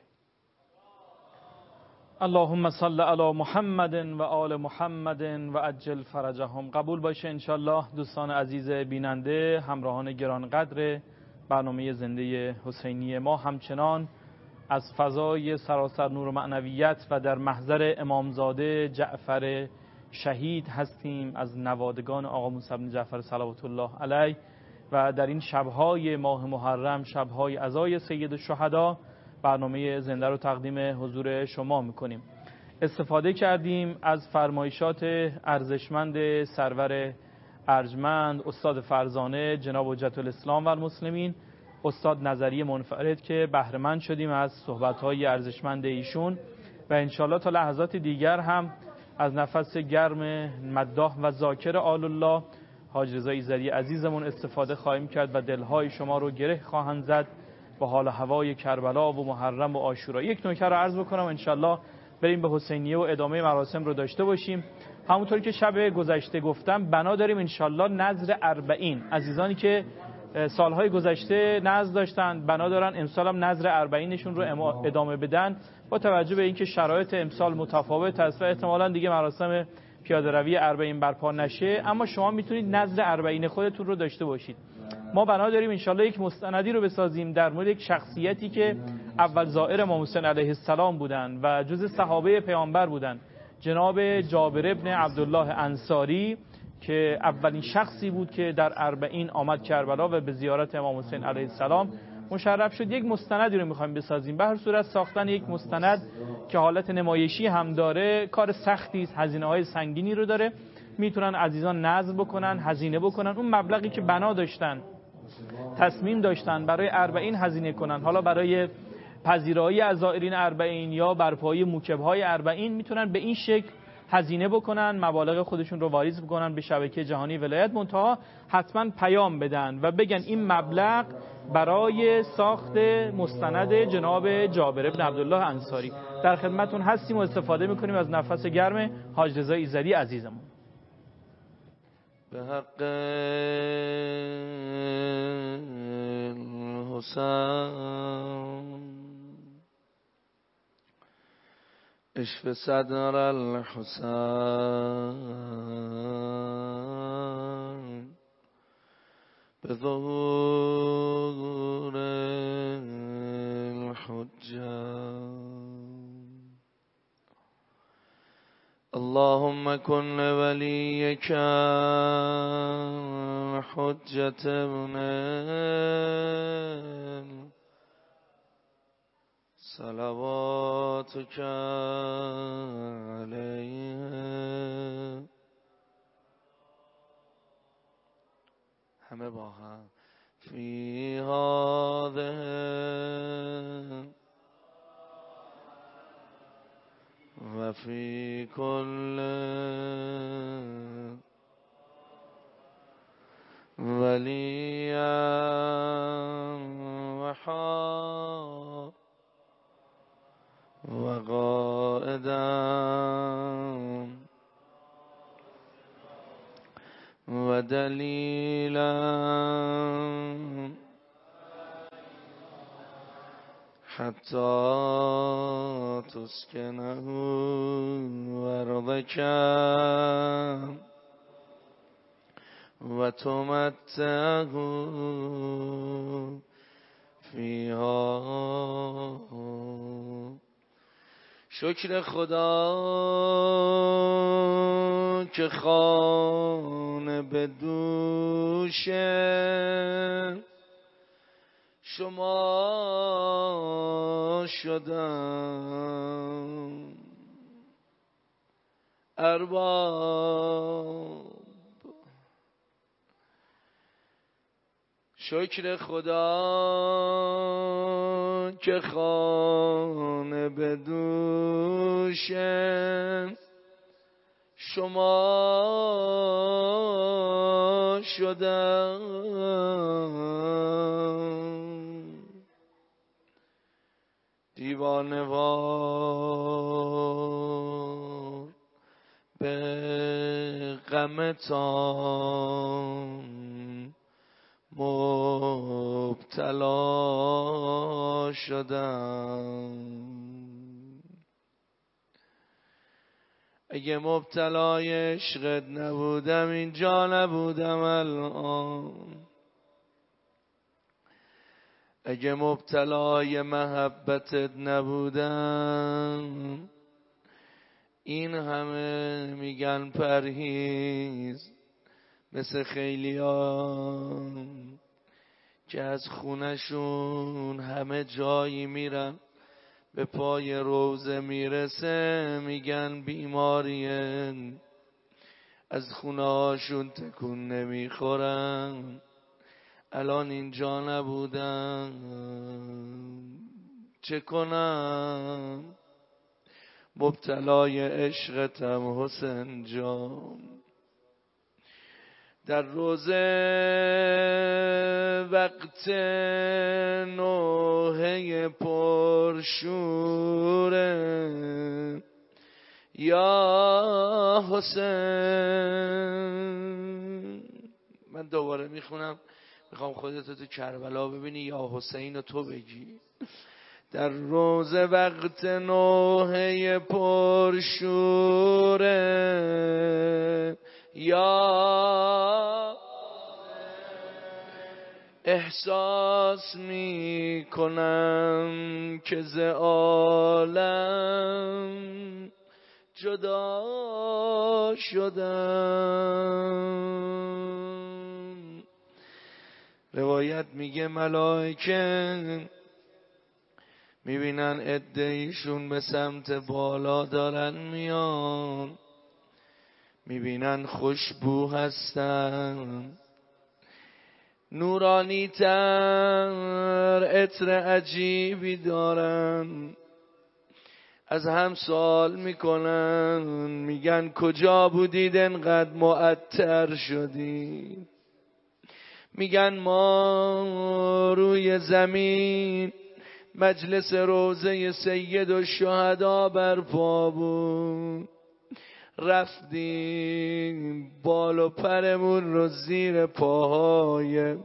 S2: اللهم صل علی محمد و آل محمد و عجل فرجهم. قبول باشه انشالله دوستان عزیز بیننده، همراهان گرانقدر برنامه زنده حسینی ما. همچنان از فضای سراسر نور و معنویت و در محضر امامزاده جعفر شهید هستیم، از نوادگان آقا موسی بن جعفر صلوات الله علیه، و در این شبهای ماه محرم، شبهای عزای سید الشهدا، برنامه زنده رو تقدیم حضور شما میکنیم. استفاده کردیم از فرمایشات ارزشمند سرور ارجمند استاد فرزانه جناب حجت الاسلام و المسلمین استاد نظری منفرد که بهره مند شدیم از صحبت‌های ارزشمند ایشون و انشالله تا لحظات دیگر هم از نفس گرم مداح و ذاکر آل الله حاج رضا ایزدی عزیزمون استفاده خواهیم کرد و دلهای شما رو گره خواهند زد با حال و هوای کربلا و محرم و عاشورا. یک نکته رو عرض بکنم انشالله بریم به حسینیه و ادامه مراسم رو داشته باشیم. همونطور که شب گذشته گفتم بنا داریم انشالله نذر اربعین، عزیزانی که سالهای گذشته نذر داشتن بنا دارن امسال هم نذر اربعینشون رو ادامه بدن با توجه به اینکه شرایط امسال متفاوت است و احتمالاً دیگه مراسم پیاده روی اربعین برپا نشه، اما شما میتونید نذر اربعین خودتون رو داشته باشید. ما بنا داریم انشالله یک مستندی رو بسازیم در مورد یک شخصیتی که اول زائر امام حسین علیه السلام بودن و جز صحابه پیامبر بودن، جناب جابر ابن عبدالله انصاری که اولین شخصی بود که در اربعین آمد کربلا و به زیارت امام حسین علیه السلام مشرف شد. یک مستندی رو میخوایم بسازیم. به هر صورت ساختن یک مستند که حالت نمایشی هم داره کار سختی است، هزینه های سنگینی رو داره. میتونن عزیزان نذر بکنن، هزینه بکنن، اون مبلغی که بنا داشتن تصمیم داشتن برای اربعین هزینه کنن، حالا برای پذیرایی از زائرین اربعین یا برپایی موکب‌های اربعین، میتونن به این شکل هزینه بکنن، مبالغ خودشون رو واریز بکنن به شبکه جهانی ولایت، منتها حتما پیام بدن و بگن این مبلغ برای ساخت مستند جناب جابر ابن عبدالله انصاری. در خدمتون هستیم و استفاده میکنیم از نفس گرم حاج رضا ایزدی عزیزمون.
S3: به حق حسین اشف صدر الحسین به ظهور الحجه اللهم کن ولیک حجة ابن صلواتک علیه. همه با هم فی هذه و فی کل ولی و حا و قائدا و دلیلا حتی تسکنه ورضک و تمتعه فیها. شکر خدا که خانه به دوش شما شدم ارباب. شکر خدا که خانه به دوش شما شدم دیوانه وار به غمتان مبتلا شدم. اگه مبتلای عشقت نبودم اینجا نبودم الان. اگه مبتلای محبتت نبودم این همه میگن پرهیز، مثل خیلیان که از خونشون همه جایی میرن به پای روزه میرسه میگن بیماریه، از خونهاشون تکون نمیخورن، الان اینجا نبودم چه کنم، مبتلای عشقتم حسین جان. در روزه وقت نوحه پرشوره یا حسین. من دوباره میخونم، میخوام خودتو تو کربلا ببینی یا حسین و تو بگی. در روز وقت نوحه پرشوره یا احساس می کنم که ز عالم جدا شدم. روایت میگه ملائکه میبینن عده‌ایشون به سمت بالا دارن میان، میبینن خوشبو هستن، نورانی تر، عطر عجیبی دارن. از هم سوال میکنن، میگن کجا بودید انقدر معطر شدید؟ میگن ما روی زمین مجلس روضه سید الشهدا برپا بود، رفتیم بال و پرمون رو زیر پاهای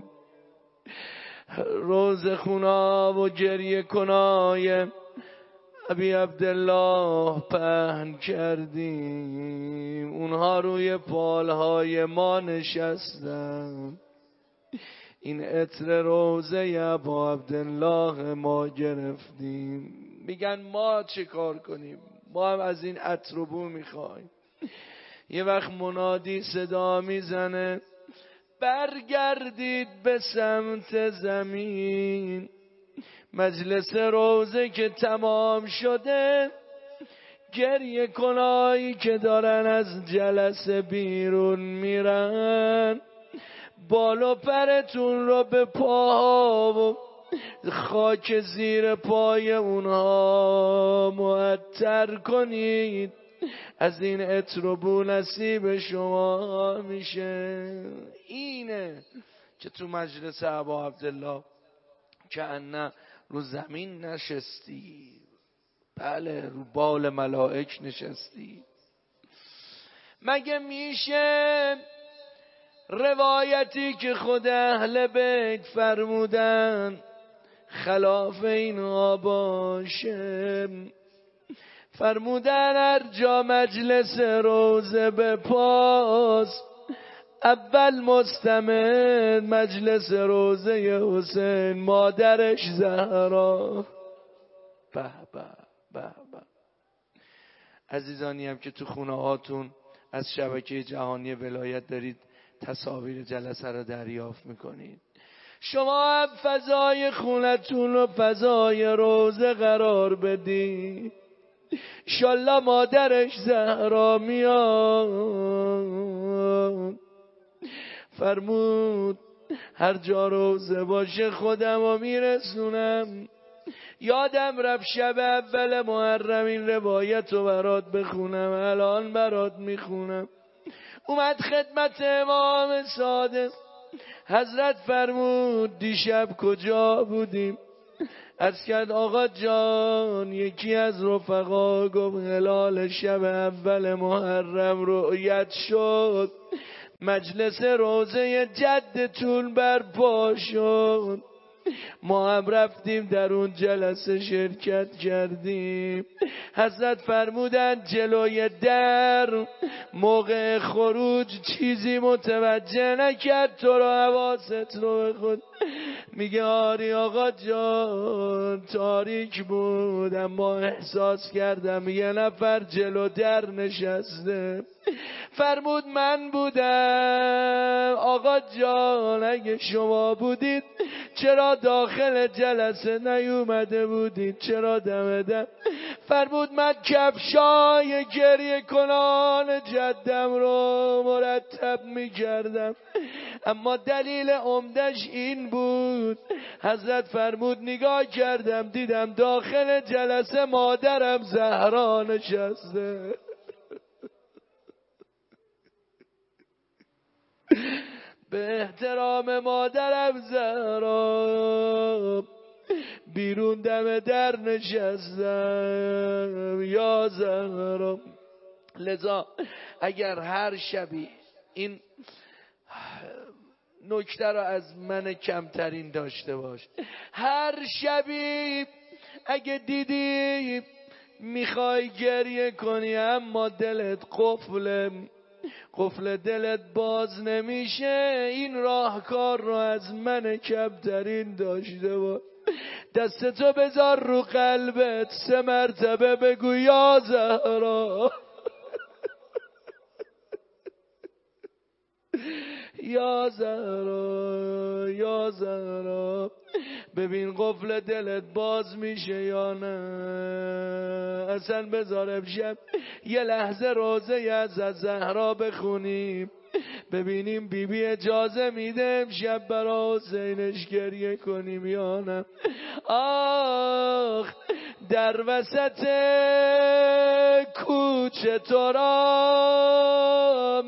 S3: روضه خونا و گریه کنای ابی عبدالله پهن کردیم. اونها روی پالهای ما نشستن، این عطر روضه ابا عبدالله ما گرفتیم. میگن ما چه کار کنیم؟ ما هم از این عطر و بو میخوایم. یه وقت منادی صدا میزنه برگردید به سمت زمین. مجلس روضه که تمام شده، گریه کنایی که دارن از جلسه بیرون میرن، بال و پرتون رو به پاها و خاک زیر پای اونها معطر کنید، از این عطر و بو نصیب شما میشه. اینه که تو مجلس ابا عبدالله که انه رو زمین نشستی، بله رو بال ملائک نشستی. مگه میشه روایتی که خود اهل بیت فرمودن خلاف اینها باشه؟ فرمودن هر جا مجلس روضه به پاس، اول مستمر مجلس روضه حسین مادرش زهرا. به به به به. عزیزانی هم که تو خونه هاتون از شبکه جهانی ولایت دارید تصاویر جلسه رو دریافت میکنید، شما هم فضای خونتون رو فضای روضه قرار بدید. انشالله مادرش زهرا میاد. فرمود هر جا روضه باشه خودم رو میرسونم. یادم رفت شب اول محرم این روایت رو برات بخونم، الان برات میخونم. اومد خدمت امام صادق، حضرت فرمود دیشب کجا بودیم؟ عرض کرد آقا جان یکی از رفقا گفت هلال شب اول محرم رؤیت شد، مجلس روضه جدتون برپا شد. ما هم رفتیم در اون جلسه شرکت کردیم. حضرت فرمودن جلوی در موقع خروج چیزی متوجه نکرد تو رو، حواست رو به خود. میگه آری آقا جان تاریک بود، اما احساس کردم یه نفر جلو در نشسته. فرمود من بودم. آقا جان اگه شما بودید چرا داخل جلسه نیومده بودید؟ چرا دم دم؟ فرمود من کفشای گریه کنان جدم رو مرتب میکردم، اما دلیل عمدش این بود. حضرت فرمود نگاه کردم دیدم داخل جلسه مادرم زهرا نشسته. به احترام مادرم زهرا بیرون دم در نشستم یا زهرا. لذا اگر هر شبی این نکته را از من کمترین داشته باش، هر شبی اگه دیدی میخوای گریه کنی اما دلت قفله، قفل دلت باز نمیشه، این راهکار رو از من کمترین داشته باش. دستتو بذار رو قلبت، سه مرتبه بگو یا زهرا یا زهرا یا زهرا. ببین قفل دلت باز میشه یا نه. اصلا بذار امشب یه لحظه روزه از زهرا بخونیم، ببینیم بی بی اجازه میده امشب برا حسینش گریه کنیم یا نه. آخ در وسط کوچه تو را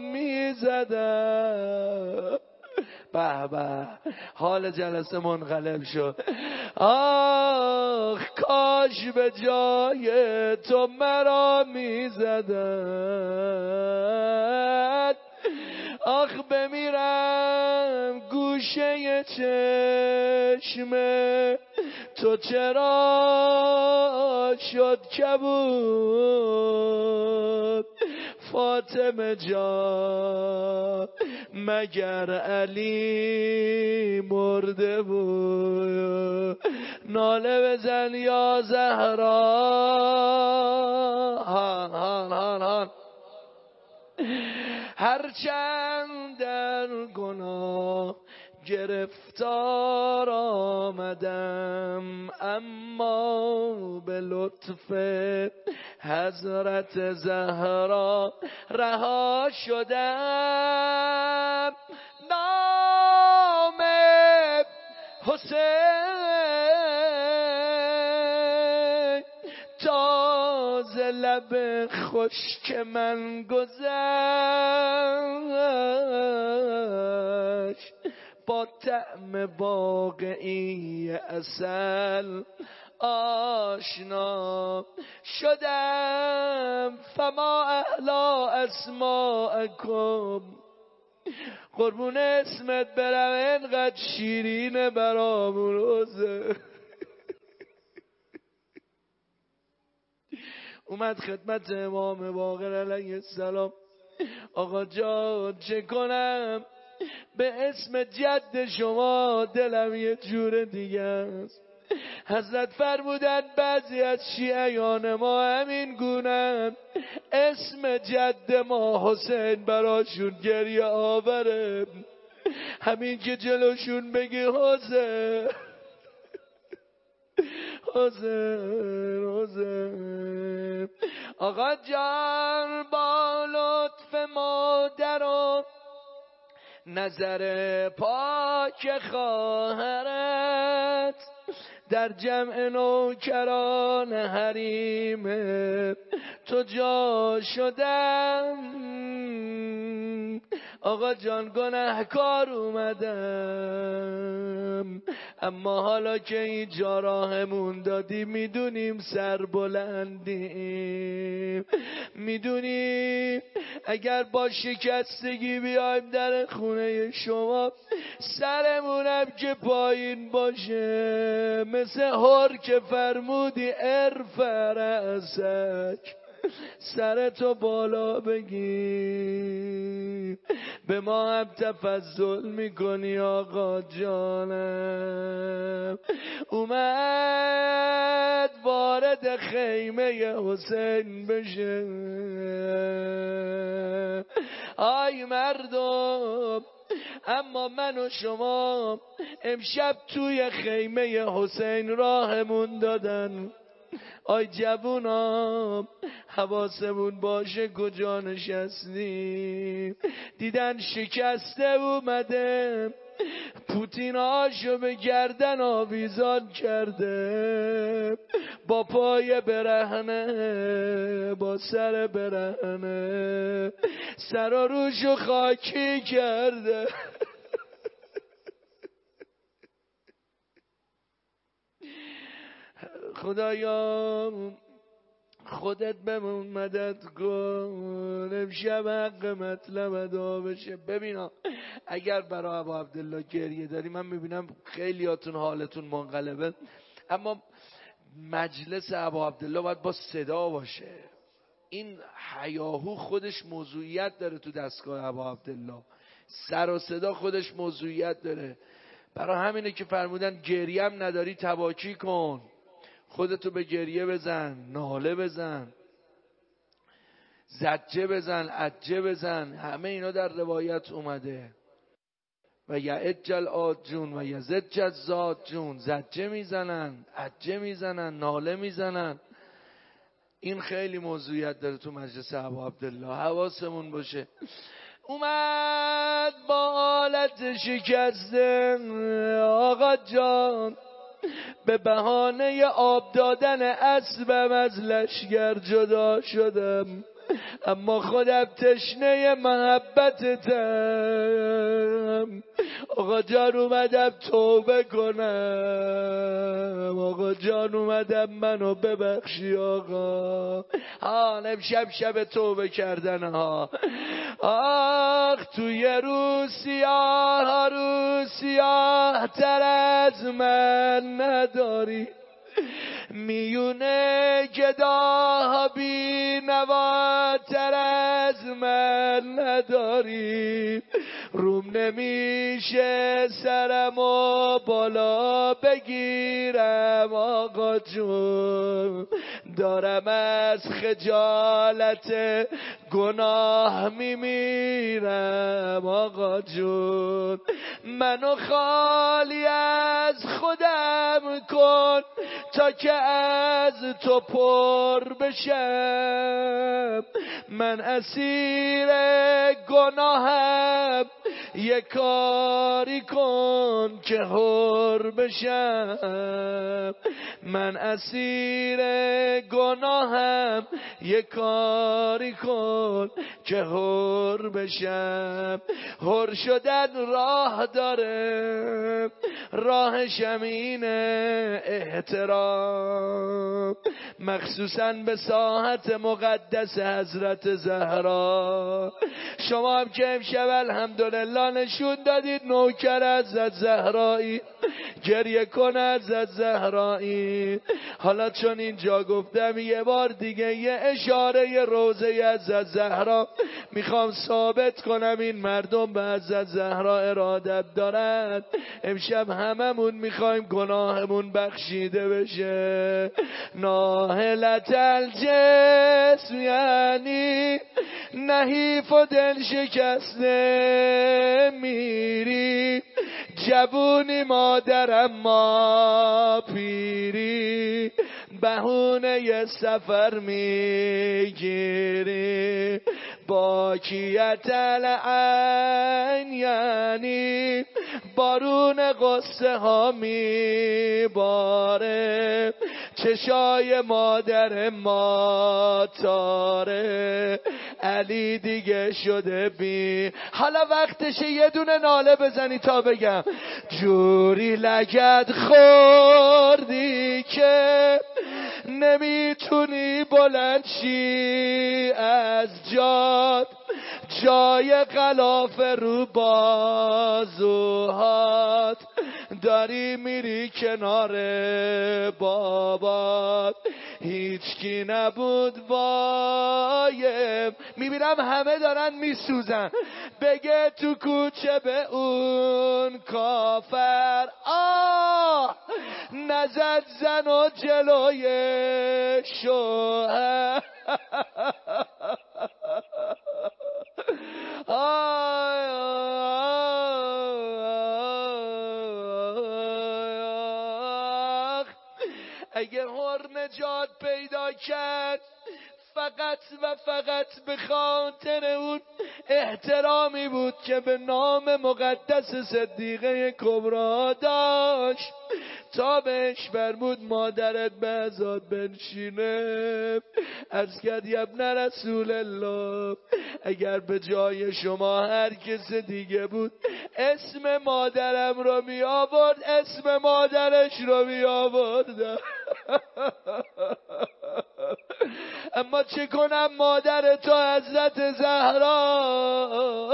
S3: میزدم. به به حال جلسه منقلب شد. آخ کاش به جای تو مرا میزدن. آخ بمیرم گوشه چشم تو چرا شد کبود. فاطمه جان مگر علی مرده بود؟ ناله بزن یا زهرا. هان هان هان هان. هرچند در گناه گرفتار آمدم، اما به لطف حضرت زهرا رها شدم. نام حسین تازه لب خشک من گذشت، با طعم واقعی عسل آشنا شدم. فما احلا اسماءکم، قربون اسمت برم اینقدر شیرینه برامون روزه. اومد خدمت امام باقر علیه السلام، آقا جان چه کنم به اسم جد شما دلم یه جور دیگه است. حضرت فرمودن بعضی از شیعیان ما همین گونن، اسم جد ما حسین براشون گریه آوره. همین که جلوشون بگی حسین حسین حسین. آقا جان با لطف مادر و نظر پاک خواهرت در جمع نوکران حریم تو جا شدم. آقا جان گناهکار اومدم، اما حالا که اینجا راهمون دادی میدونیم سر بلندیم، میدونیم اگر با شکستگی بیایم در خونه شما سرمونم که پایین باشه، مثل هر که فرمودی ارفع رأسک، سرتو بالا بگی، به ما هم تفضل میکنی آقا جانم. اومد وارد خیمه حسین بشه. آی مردم اما من و شما امشب توی خیمه حسین راهمون دادن. آی جوونا حواسمون باشه کجا نشستیم. دیدن شکسته اومده، پوتین آشو به گردن آویزان کرده، با پای برهنه با سر برهنه سر و روشو خاکی کرده. خدایا خودت بمون مدد کن، امشب حق مطلب ادا بشه. ببینا اگر برای ابا عبدالله گریه داری، من میبینم خیلیاتون حالتون منقلبه، اما مجلس ابا عبدالله باید با صدا باشه. این هیاهو خودش موضوعیت داره تو دستگاه ابا عبدالله، سر و صدا خودش موضوعیت داره. برای همینه که فرمودن گریه هم نداری تباکی کن، خودتو به گریه بزن، ناله بزن، زجه بزن، عجه بزن، همه اینا در روایت اومده. و یعجل آجون و یزج زاد جون، زجه میزنن، عجه میزنن، ناله میزنن. این خیلی موضوعیت داره تو مجلس ابا عبدالله، حواسمون باشه. اومد با حالت شکسته آقا جان، به بهانه آب دادن اسبم از لشگر جدا شدم، اما خودم تشنه محبتتم. آقا جان اومدم توبه کنم، آقا جان اومدم منو ببخشی آقا. ها امشب شب توبه کردن ها. آخ توی روسیاه ها روسیاه تر از من نداری، میونه گداها بی نواتر از من نداری، روم نمیشه سرمو بالا بگیرم آقا جون، دارم از خجالت گناه میمیرم آقا جون. منو خالی از خودم کن تا که از تو پر بشم، من اسیر گناهم یه کاری کن که حر بشم، من اسیر گناهم یه کاری کن که حر بشم. حر شدن راه داره، راهشم اینه احترام، مخصوصا به ساحت مقدس حضرت زهرا. شما هم که امشب الحمدلله نشون دادید نوکر حضرت زهرایی، گریه کن حضرت زهرایی. حالا چون اینجا گفتم یه بار دیگه یه اشاره یه روزه حضرت زهرا میخوام ثابت کنم این مردم به حضرت زهرا ارادت دارن. امشب هممون میخوایم گناهمون بخشیده بشه. ناهلت الجسم یعنی نحیف و دل شکسته، میری جوونی مادرم ما پیری، بهونه ی سفر میگیری، باکیت العین یعنی بارون قصه ها میباره، چشای مادر ما تاره، علی دیگه شده بی. حالا وقتشه یه دونه ناله بزنی تا بگم جوری لگد خوردی که نمیتونی بلند شی از جاد، جای غلاف رو بازوهات، داری میری کنار بابات، هیچکی نبود وایم. میبینم همه دارن میسوزن، بگه تو کوچه به اون کافر آه نزد زن و جلوی شوهر. آی آی اگه هر نجات پیدا کرد فقط و فقط به خاطر اون احترامی بود که به نام مقدس صدیقه کبرا داشت تا بهش فرمود مادرت به عزاد بنشینه. عرض کرد ابن رسول الله اگر به جای شما هر کس دیگه بود اسم مادرم رو می آورد اسم مادرش رو می آوردم. اما چه کنم مادر تو حضرت زهرا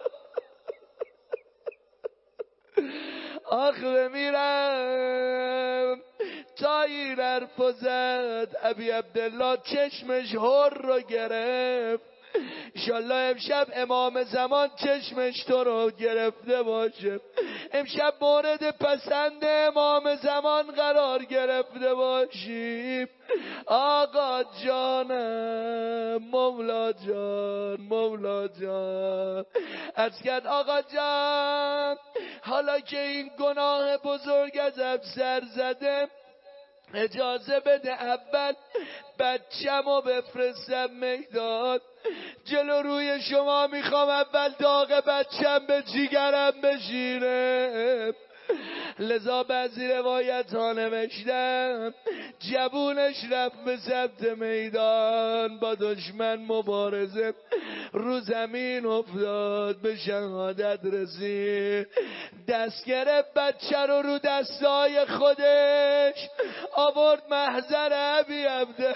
S3: آخ بمیرم. تا این حرف زد ابی عبدالله چشمش هر رو گرفت. انشالله امشب امام زمان چشمش تو رو گرفته باشه، امشب مورد پسند امام زمان قرار گرفته باشیم. آقا جانم مولا جان مولا جان. عرض کرد آقا جان حالا که این گناه بزرگ ازم سر زده اجازه بده اول بچه‌مو بفرستم میدان. جلو روی شما میخوام اول داغ بچه‌م به جیگرم بشینه. لذا بعضی روایت ها نوشتم جوونش رفت به سمت میدان، با دشمن مبارزه، رو زمین افتاد، به شهادت رسید، دست گرفت بچه رو رو دستای خودش آورد محضر ابی عبده.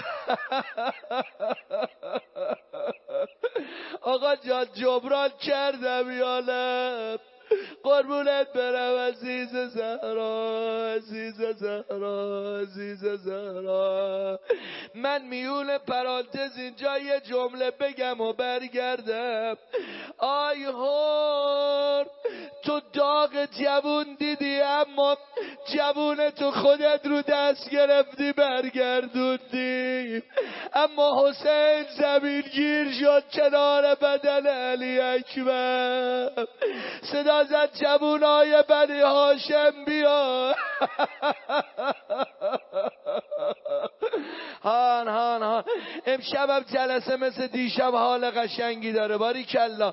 S3: آقا جان جبران کردم یالم، قربونت برم عزیز زهرا عزیز زهرا عزیز زهرا. من میون پرانتز اینجا یه جمله بگم و برگردم. آی هور تو داغ جوون دیدی اما جوون تو خودت رو دست گرفتی برگردوندی. اما حسین زمین گیر شد کنار بدن علی اکبر، صدا زد جوونای بنی هاشم بیا. هان هان هان امشبم جلسه مثل دیشب حال قشنگی داره باریکلا.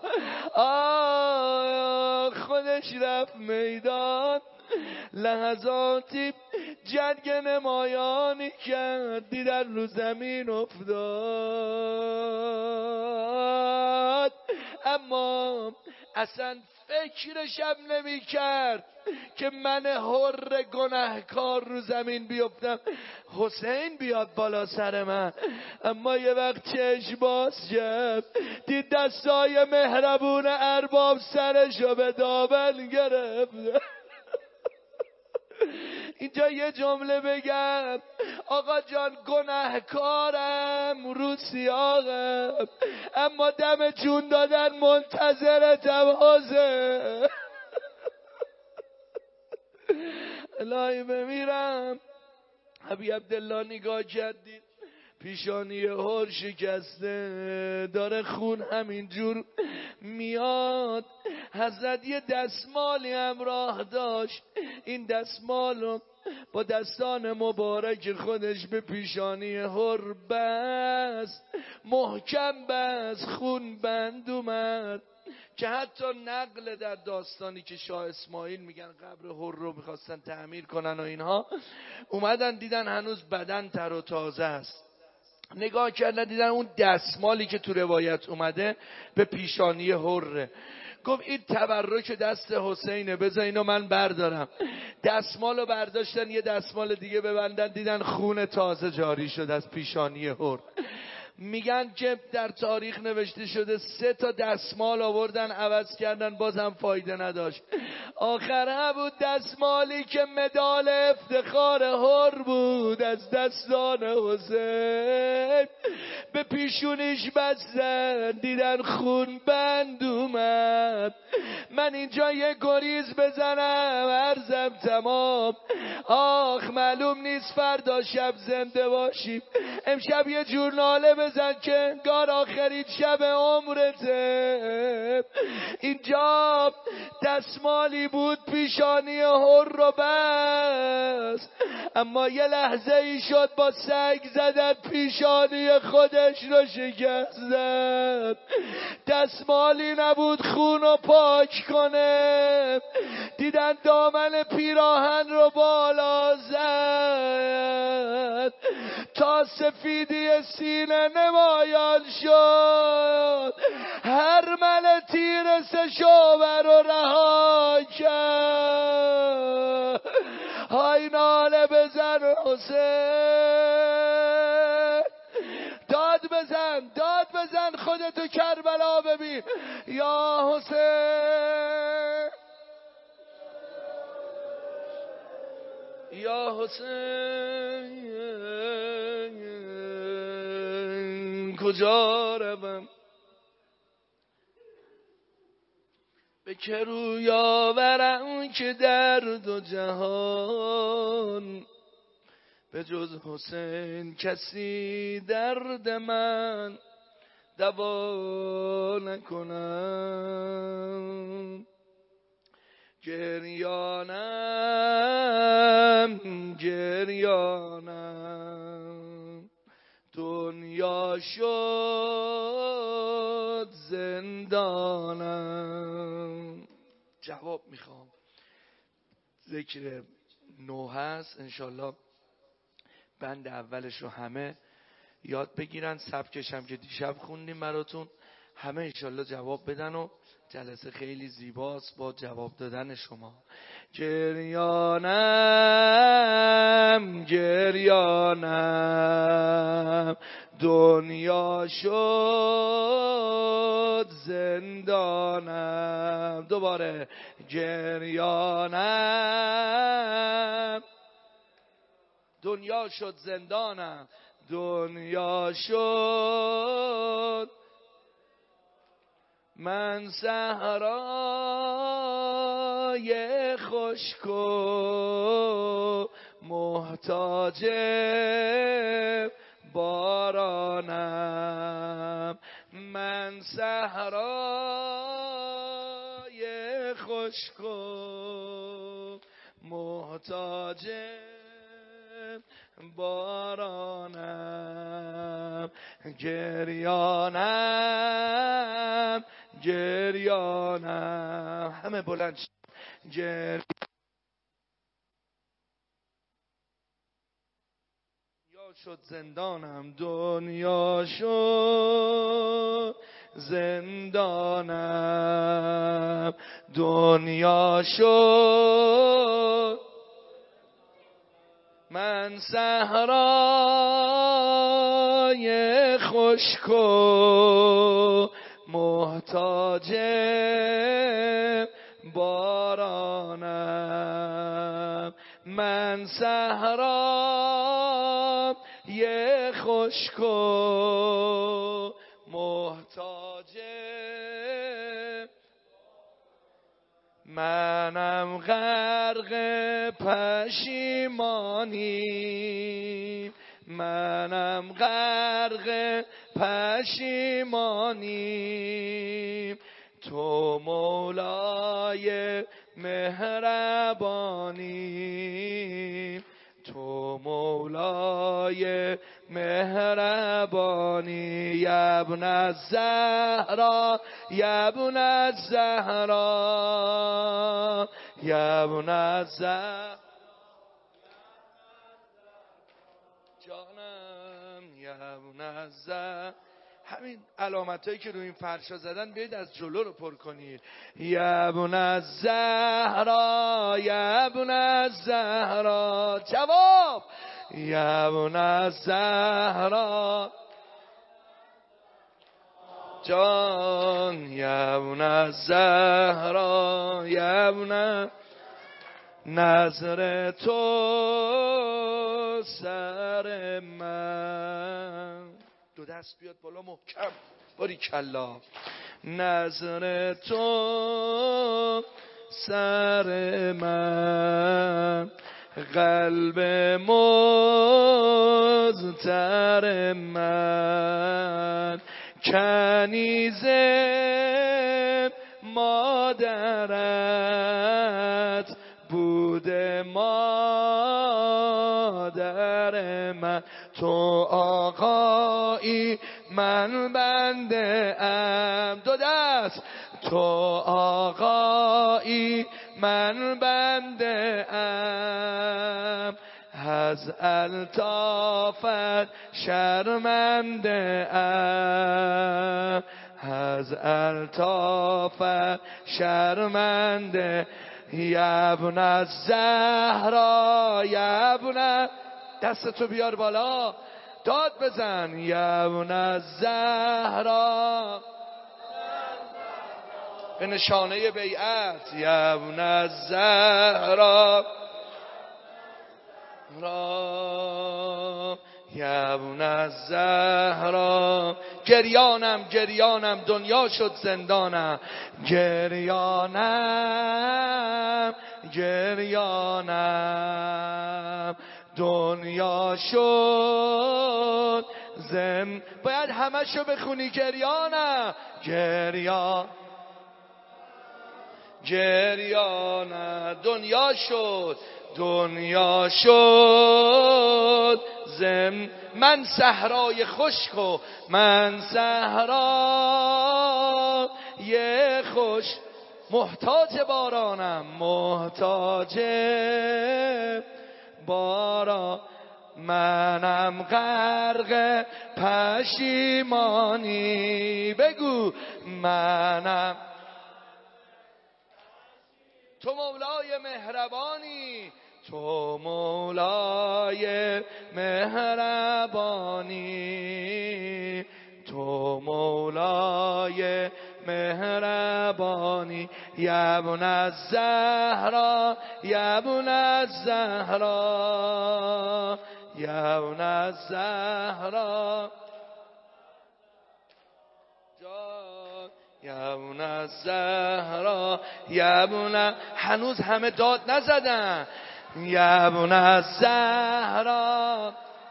S3: آه خودش رفت میدان، لحظاتی جنگ نمایانی کرد، دیدن رو زمین افتاد. اما اصلا فکرشم نمی کرد که من حر گناهکار رو زمین بیفتم حسین بیاد بالا سر من. اما یه وقت چشم باز کرد دید دستای مهربون ارباب سرشو به دامن گرفت. اینجا یه جمله بگم آقا جان گناهکارم رو سیاقم اما دم جون دادن منتظرتم حسین. الهی بمیرم. ابی عبدالله نگاه کردید پیشانی هر شکسته داره خون همینجور میاد. حضرت یه دستمالی همراه داشت، این دستمالو با دستان مبارک خودش به پیشانی هر بست، محکم بست، خون بند اومد که حتی نقل در داستانی که شاه اسماعیل میگن قبر هر رو میخواستن تعمیر کنن و اینها اومدن دیدن هنوز بدن تر و تازه است، نگاه کردن دیدن اون دستمالی که تو روایت اومده به پیشانی هره. گفت این تبرک دست حسینه بذار اینو من بردارم. دستمالو برداشتن یه دستمال دیگه ببندن دیدن خون تازه جاری شد از پیشانی هر. میگن که در تاریخ نوشته شده سه تا دستمال آوردن عوض کردن بازم فایده نداشت. آخر بود دستمالی که مدال افتخار هر بود از دستان حسین به پیشونیش بستن دیدن خون بند اومد. من اینجا یه گریز بزنم عرضم تمام. آخ معلوم نیست فردا شب زنده باشیم، امشب یه جور ناله بزن که انگار آخرین شب عمرته. اینجا دستمالی بود پیشانی هر رو بست، اما یه لحظه ای شد با سنگ زدن پیشانی خودش رو شکست زد. دستمالی نبود خونو پاک کنه، دیدن دامن پیراهن رو بالا زد تا سفیدی سینه نمایان شد. هر من تیر سه شعبه رو رها کرد. های ناله بزن حسین، داد بزن داد بزن، خودتو کربلا ببین. یا حسین یا حسین کجا روم، به که روی آورم که در دو جهان به جز حسین کسی درد من دوا نکنم. گریانم گریانم دنیا شد زندانم. جواب میخوام. ذکر نو هست انشالله بند اولش رو همه یاد بگیرن، سبکش هم که دیشب خوندیم براتون همه انشالله جواب بدن و جلسه خیلی زیباست با جواب دادن شما. گریانم گریانم دنیا شد زندانم. دوباره گریانم دنیا شد زندانم، دنیا شد من صحرای خشک و محتاج بارانم. من صحرای خشک و محتاج بارانم. گریانم گریانم همه بلند شد. گر... دنیا شد زندانم، دنیا شد زندانم، دنیا شد من صحرای خشک و محتاج بارانم. من صحرای خشک و محتاج، منم غرق پشیمانی، منم غرق پشیمانی، تو مولای مهربانی، تو مولای مهربانی. یا ابن الزهرا یا ابن الزهرا یا ابن الزهرا جانم یا ابن الزهرا. همین علامت هایی که روی این فرشا زدن بیاید از جلو رو پر کنید. یا ابن الزهرا یا ابن الزهرا. جواب یا ابن الزهرا جان، یا ابن الزهرا یا ابن نظر تو سر من. دو دست بیاد بالا محکم، باری کلا. نظر تو سر من، قلب مضطر من، کنیز مادرت بوده ما تو آقایی من بنده ام. دو دست. تو آقایی من بنده ام، از الطافت شرمنده ام، از الطافت شرمنده. یبن الزهرا یبن، دستتو بیار بالا داد بزن. یبن الزهرا به نشانه بیعت. یبن الزهرا را یبن الزهرا. گریانم گریانم دنیا شد زندانم، گریانم گریانم دنیا شد زم. باید همه شو بخونی. گریانم گریان گریانم دنیا شد دنیا شد زم. من صحرای خشک و من صحرای خوش، محتاج بارانم محتاج باران. منم غرق پشیمانی. بگو منم. تو مولای مهربانی، تو مولای مهربانی، تو مولای مهربانی. یبن الزهرا یبن الزهرا یبن الزهرا یبن الزهرا یبن. هنوز همه داد نزدن. یبن الزهرا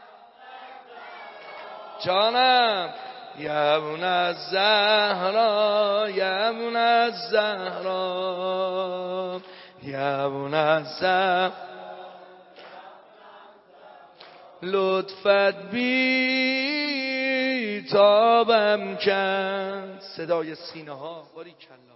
S3: جانم. یبن الزهرا یبن الزهرا یبن الزهرا. لطفت بی تابم کن. صدای سینه ها باری کلا.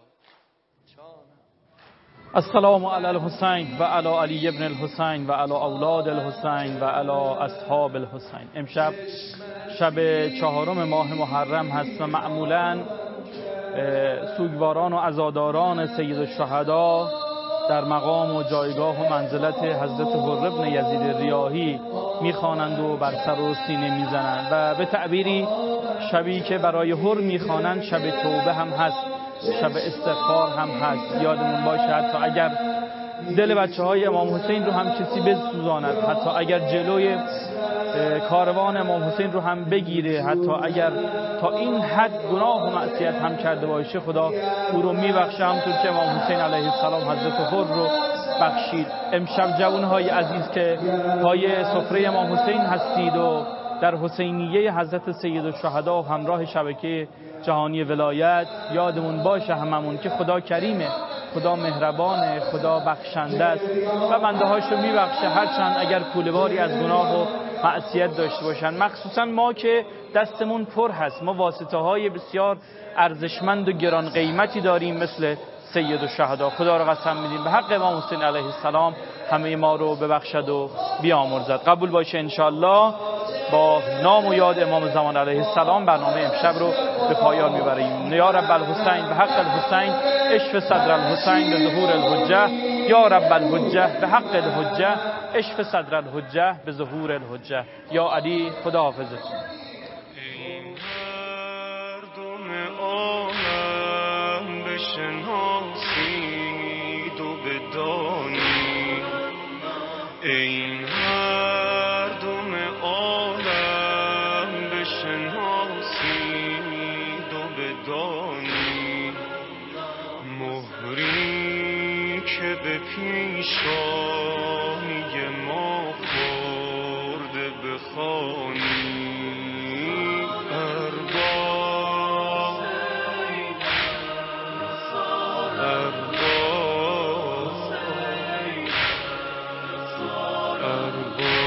S2: السلام علی الحسین و علی علی ابن الحسین و علی اولاد الحسین و علی اصحاب الحسین. امشب شب چهارم ماه محرم هست و معمولاً سوگواران و عزاداران سید الشهدا در مقام و جایگاه و منزلت حضرت حر بن یزید ریاحی میخوانند و بر سر و سینه میزنند و به تعبیری شبی که برای حر میخوانند شب توبه هم هست، شب استغفار هم هست. یادمون باشه حتی اگر دل بچه های امام حسین رو هم کسی بسوزاند، حتی اگر جلوی کاروان امام حسین رو هم بگیره، حتی اگر تا این حد گناه و معصیت هم کرده باشه، خدا او رو میبخشه، همونطور که امام حسین علیه السلام حضرت حر رو بخشید. امشب جوانهای عزیز که پای سفره امام حسین هستید و در حسینیه حضرت سید الشهدا و همراه شبکه جهانی ولایت، یادمون باشه هممون که خدا کریمه، خدا مهربانه، خدا بخشنده است و بنده هاش رو میبخشه، هرچند اگر کوله‌باری از گناه و معصیت داشته باشن. مخصوصا ما که دستمون پر هست، ما واسطه های بسیار ارزشمند و گران قیمتی داریم مثل سید الشهدا. خدا رو قسم میدیم به حق امام حسین علیه السلام همه ما رو ببخشد و بیامرزد. قبول باشه انشالله. با نام و یاد امام زمان علیه السلام برنامه امشب رو به پایان میبریم. یا رب الحسین به حق الحسین اشف صدر الحسین به ظهور الحجه. یا رب الحجه به حق الحجه اشف صدر الحجه به ظهور الحجه. یا علی خداحافظتون.
S1: مردم عالم بشناسید و بدانید، این مردم عالم بشناسید و بدانید، مهری که به پیشانی ما خورده بخوانید، ارباب ارباب ارباب